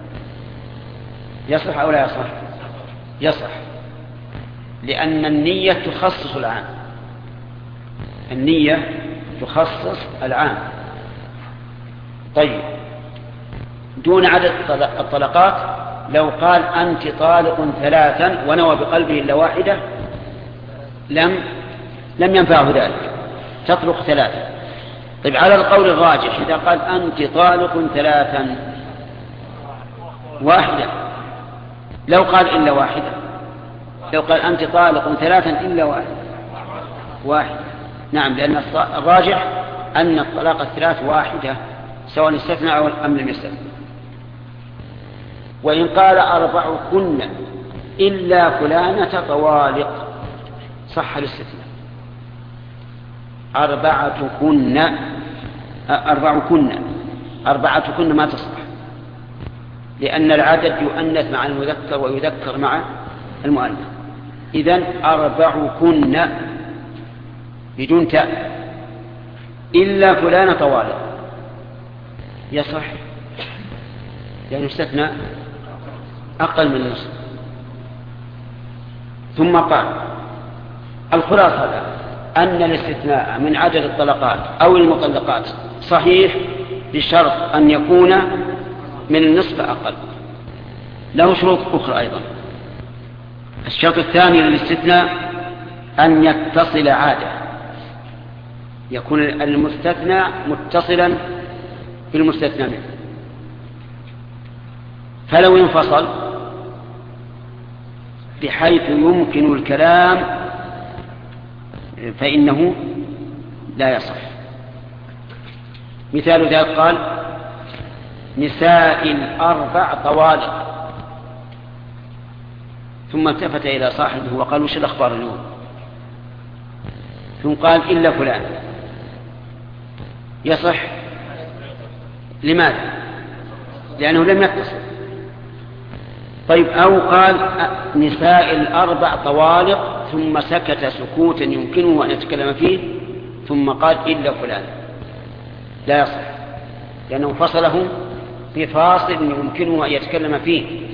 يصح أو لا يصح؟ يصح، لأن النية تخصص العام، النية تخصص العام. طيب دون عدد الطلقات لو قال أنت طالق ثلاثا ونوى بقلبه إلا واحدة لم لم ينفعه ذلك، تطلق ثلاثا. طيب على القول الراجح إذا قال أنت طالق ثلاثا واحدة، لو قال إلا واحدة، لو قال أنت طالق ثلاثا إلا واحدة واحدة نعم، لأن الراجح أن الطلاق الثلاث واحدة سواء استثنى أو أم لم يستثنى. وإن قال أربع كن إلا فلانة طوالق صح الاستثناء. أربعة كن أربع كن أربعة كن ما تصلح، لأن العدد يؤنث مع المذكر ويذكر مع المؤنث. إذن أربع كن بدون تاء إلا فلانة طوالق يصح، لأنه استثنى أقل من نصف. ثم قال الخلاصة أن الاستثناء من عدد الطلقات أو المطلقات صحيح بشرط أن يكون من النصف أقل. له شروط أخرى أيضا. الشرط الثاني للاستثناء أن يتصل عادة، يكون المستثنى متصلا بالمستثنى منه، فلو انفصل بحيث يمكن الكلام فإنه لا يصح. مثال ذلك قال نساء الأربع طوالق، ثم التفت إلى صاحبه وقال وش الأخبار اليوم؟ ثم قال إلا فلان، يصح. لماذا؟ لأنه لم يتصل. طيب أو قال نساء الأربع طوالق ثم سكت سكوتا يمكنه أن يتكلم فيه ثم قال إلا فلان، لا يصح، لأنه فصله بفاصل يمكنه أن يتكلم فيه.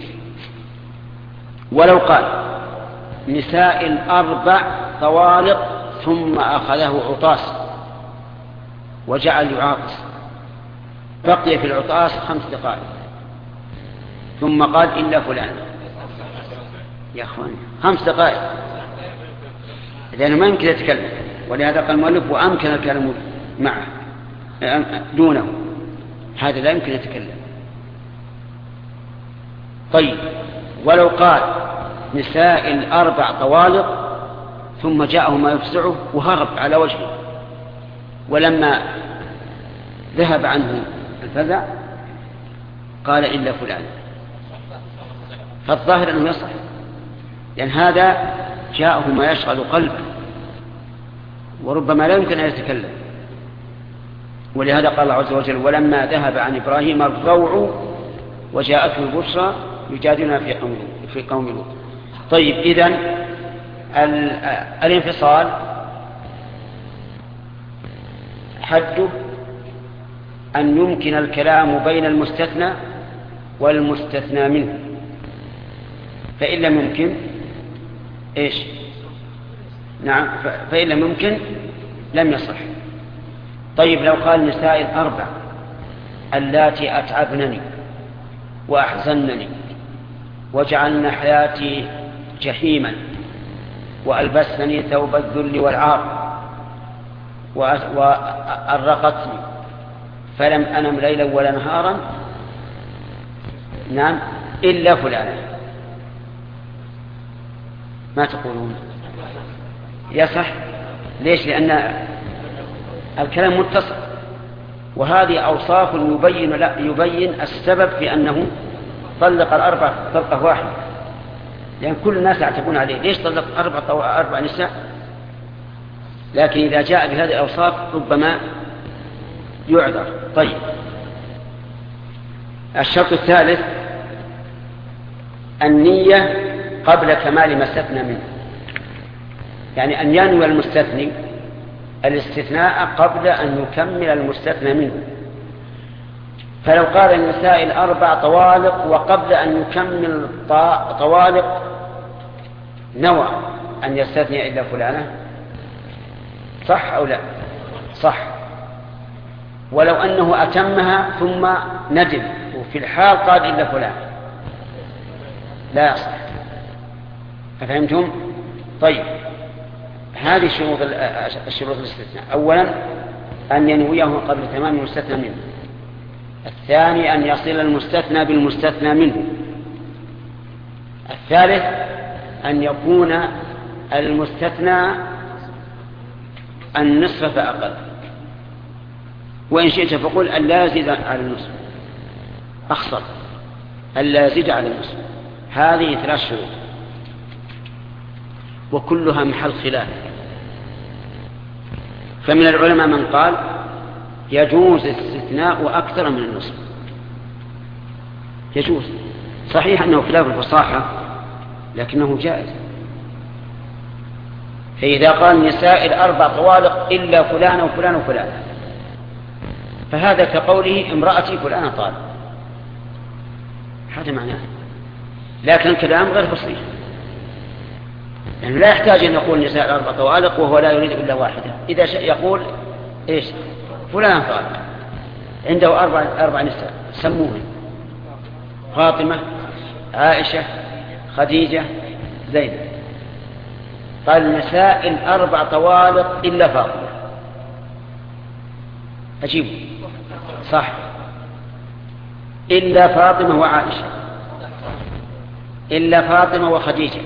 ولو قال نساء الأربع طوالق ثم أخذه عطاس وجعل يعاطس، بقي في العطاس خمس دقائق ثم قال إلا فلان، يا أخواني خمس دقائق، لأنه ما يمكن يتكلم. ولهذا قال المؤلف وأمكن الكلام معه دونه، هذا لا يمكن يتكلم. طيب ولو قال نساء أربع طوالق ثم جاءه ما يفزعه وهرب على وجهه، ولما ذهب عنه الفزع قال إلا فلان، فالظاهر أنه يصح، لأن هذا جاءه ما يشغل قلبه وربما لا يمكن أن يتكلم. ولهذا قال الله عز وجل ولما ذهب عن إبراهيم الروع وجاءته البشرى يجادلنا في قوم في قوم لوط. طيب، إذن الانفصال حده أن يمكن الكلام بين المستثنى والمستثنى منه، فإن لم يمكن إيش؟ نعم، فإن لم يمكن لم يصح. طيب، لو قال نساء الأربع اللاتي أتعبنني وأحزنني وجعلن حياتي جحيما وألبسنني ثوب الذل والعار وأرقتني فلم أنم ليلا ولا نهارا، نعم، إلا فلانا، ما تقولون؟ يصح. ليش؟ لأن الكلام متصل، وهذه أوصاف يبين, لا يبين السبب في أنه طلق الأربع طلقة واحدة، لأن كل الناس يعتبون عليه ليش طلق أربع, أربع نساء. لكن إذا جاء بهذه الأوصاف ربما يعذر. طيب، الشرط الثالث النية قبل كمال ما استثنى منه، يعني أن ينوي المستثني الاستثناء قبل أن يكمل المستثنى منه. فلو قال النساء الأربع طوالق وقبل أن يكمل طوالق نوى أن يستثني إلا فلانة، صح أو لا؟ صح. ولو أنه أتمها ثم ندم وفي الحال قال إلا فلان لا يصح. أفهمتم؟ طيب، هذه شروط الشروط الاستثناء. أولا أن ينويه قبل تمام المستثنى منه. الثاني أن يصل المستثنى بالمستثنى منه. الثالث أن يكون المستثنى النصف فأقل، وإن شئت فقل أن لا يزيد على النصف، أخصر أن لا يزيد على النصف. هذه ثلاث شروط وكلها محل خلاف. فمن العلماء من قال يجوز الاستثناء أكثر من النصف، يجوز، صحيح أنه خلاف الفصاحة لكنه جائز. فإذا قال نساء الأربع طوالق إلا فلان وفلان وفلان، فهذا كقوله امرأتي فلانة طالق، هذا معناه. لكن الكلام غير فصيح، يعني لا يحتاج أن يقول نساء الأربع طوالق وهو لا يريد إلا واحدة. إذا يقول إيش فلان طالق عنده أربع, أربع نساء سموهن فاطمة عائشة خديجة زينب، قال نساء الأربع طوالق إلا فاطمة، أجيب صح، إلا فاطمة وعائشة، إلا فاطمة وخديجة.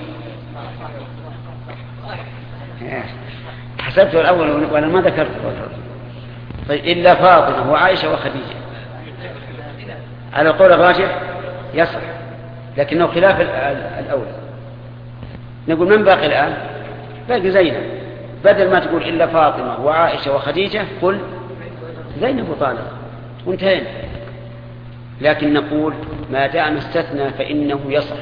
حسبته الأول وأنا ما ذكرت. طيب، إلا فاطمة وعائشة وخديجة على القول الراجح يصح، لكنه خلاف الأول. نقول من باقي الآن؟ باقي زينب، بدل ما تقول إلا فاطمة وعائشة وخديجة قل زينب وطالق وانتهينا. لكن نقول ما دام استثنى فإنه يصح.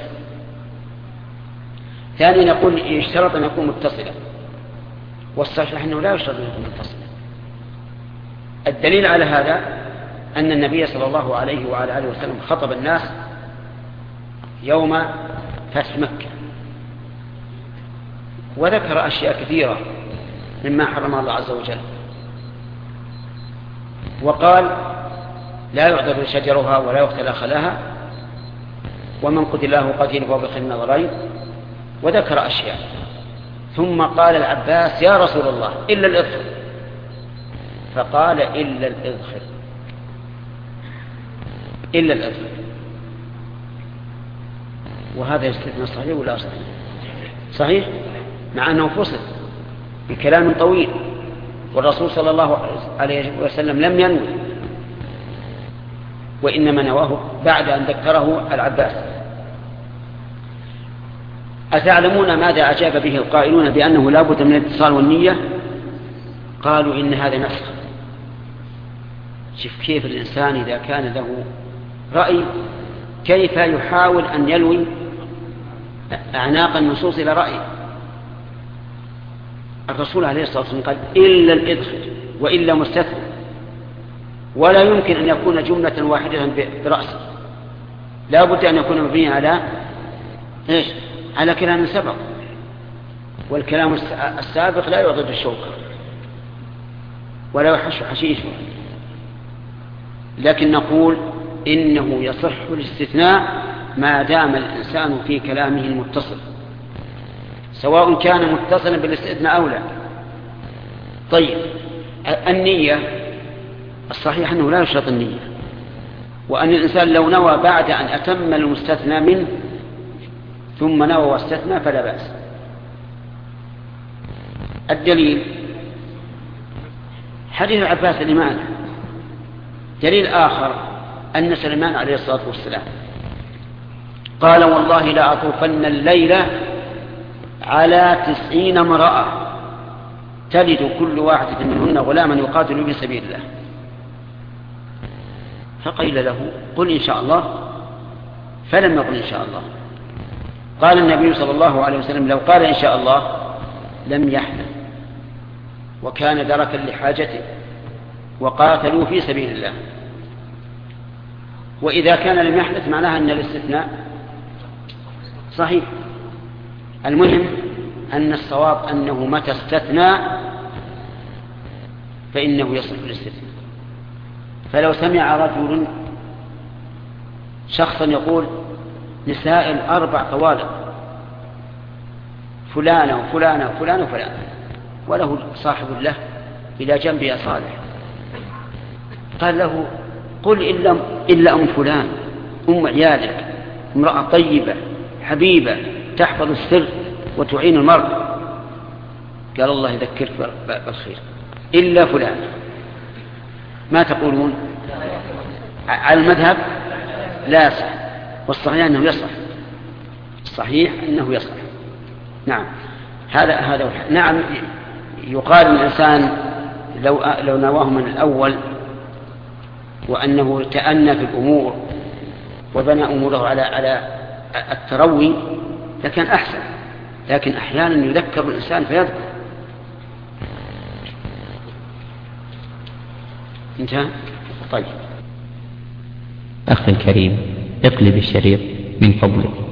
ثانيا نقول يشترط أن يكون متصلا، والصحيح أنه لا يشترط أن يكون متصلا. الدليل على هذا أن النبي صلى الله عليه وعلى آله وسلم خطب الناس يوم فتح مكة وذكر أشياء كثيرة مما حرم الله عز وجل، وقال لا يعذب شجرها ولا يقتل خلاها ومن قتل له قتيل فهو بخير النظرين، وذكر أشياء. ثم قال العباس يا رسول الله إلا الإظفر، فقال إلا الإظفر إلا الإظفر. وهذا يستثنى صحيح ولا صحيح؟ صحيح، مع أنه فصل بكلام طويل، والرسول صلى الله عليه وسلم لم ينوي، وإنما نواه بعد أن ذكره العباس. أتعلمون ماذا أجاب به القائلون بأنه لا بد من الاتصال والنية؟ قالوا إن هذا نسخ. شوف كيف الإنسان إذا كان له رأي كيف يحاول أن يلوي أعناق النصوص إلى رأيه. الرسول عليه الصلاة والسلام قال إلا الإدخل وإلا مستثنى، ولا يمكن أن يكون جملة واحدة برأسه، لا بد أن يكون مبنيا على إيش؟ على كلام سبق، والكلام السابق لا يعضد الشوكة ولا يحش حشيشه. لكن نقول إنه يصح الاستثناء ما دام الإنسان في كلامه المتصل، سواء كان متصلا بالاستثناء أو لا. طيب، النية الصحيح أنه لا يشرط النية، وأن الإنسان لو نوى بعد أن أتم المستثنى منه ثم نوى واستثنى فلا بأس. الدليل حديث العباس الإمام. دليل آخر أن سليمان عليه الصلاة والسلام قال والله لا أطوفن الليلة على تسعين امرأة تلد كل واحدة منهن غلاما يقاتل في سبيل الله. فقيل له قل إن شاء الله، فلم يقل إن شاء الله. قال النبي صلى الله عليه وسلم لو قال إن شاء الله لم يحلم، وكان دركا لحاجته، وقاتلوا في سبيل الله. وإذا كان لم يحدث معناها أن الاستثناء صحيح. المهم أن الصواب أنه متى استثنى فإنه يصح الاستثناء. فلو سمع رجل شخصا يقول نساء الأربع طوالق فلانة وفلانة وفلانة وفلانة، وله صاحب له إلى جنبه صالح، قال له قل إلا, إلا أم فلان أم عيالك امرأة طيبة حبيبة تحفظ السر وتعين المرء، قال الله يذكرك بالخير، إلا فلان. ما تقولون؟ على المذهب لا يصح، والصحيح أنه يصح، الصحيح أنه يصح. نعم، هذا هذا نعم. يقال الإنسان لو لو نواه من الأول وأنه تأنى في الأمور وبنى أموره على على التروي لكن أحسن، لكن أحيانا يذكر الإنسان فيذكر. انتهى. طيب، أخي الكريم اقلب الشريط من فضلك.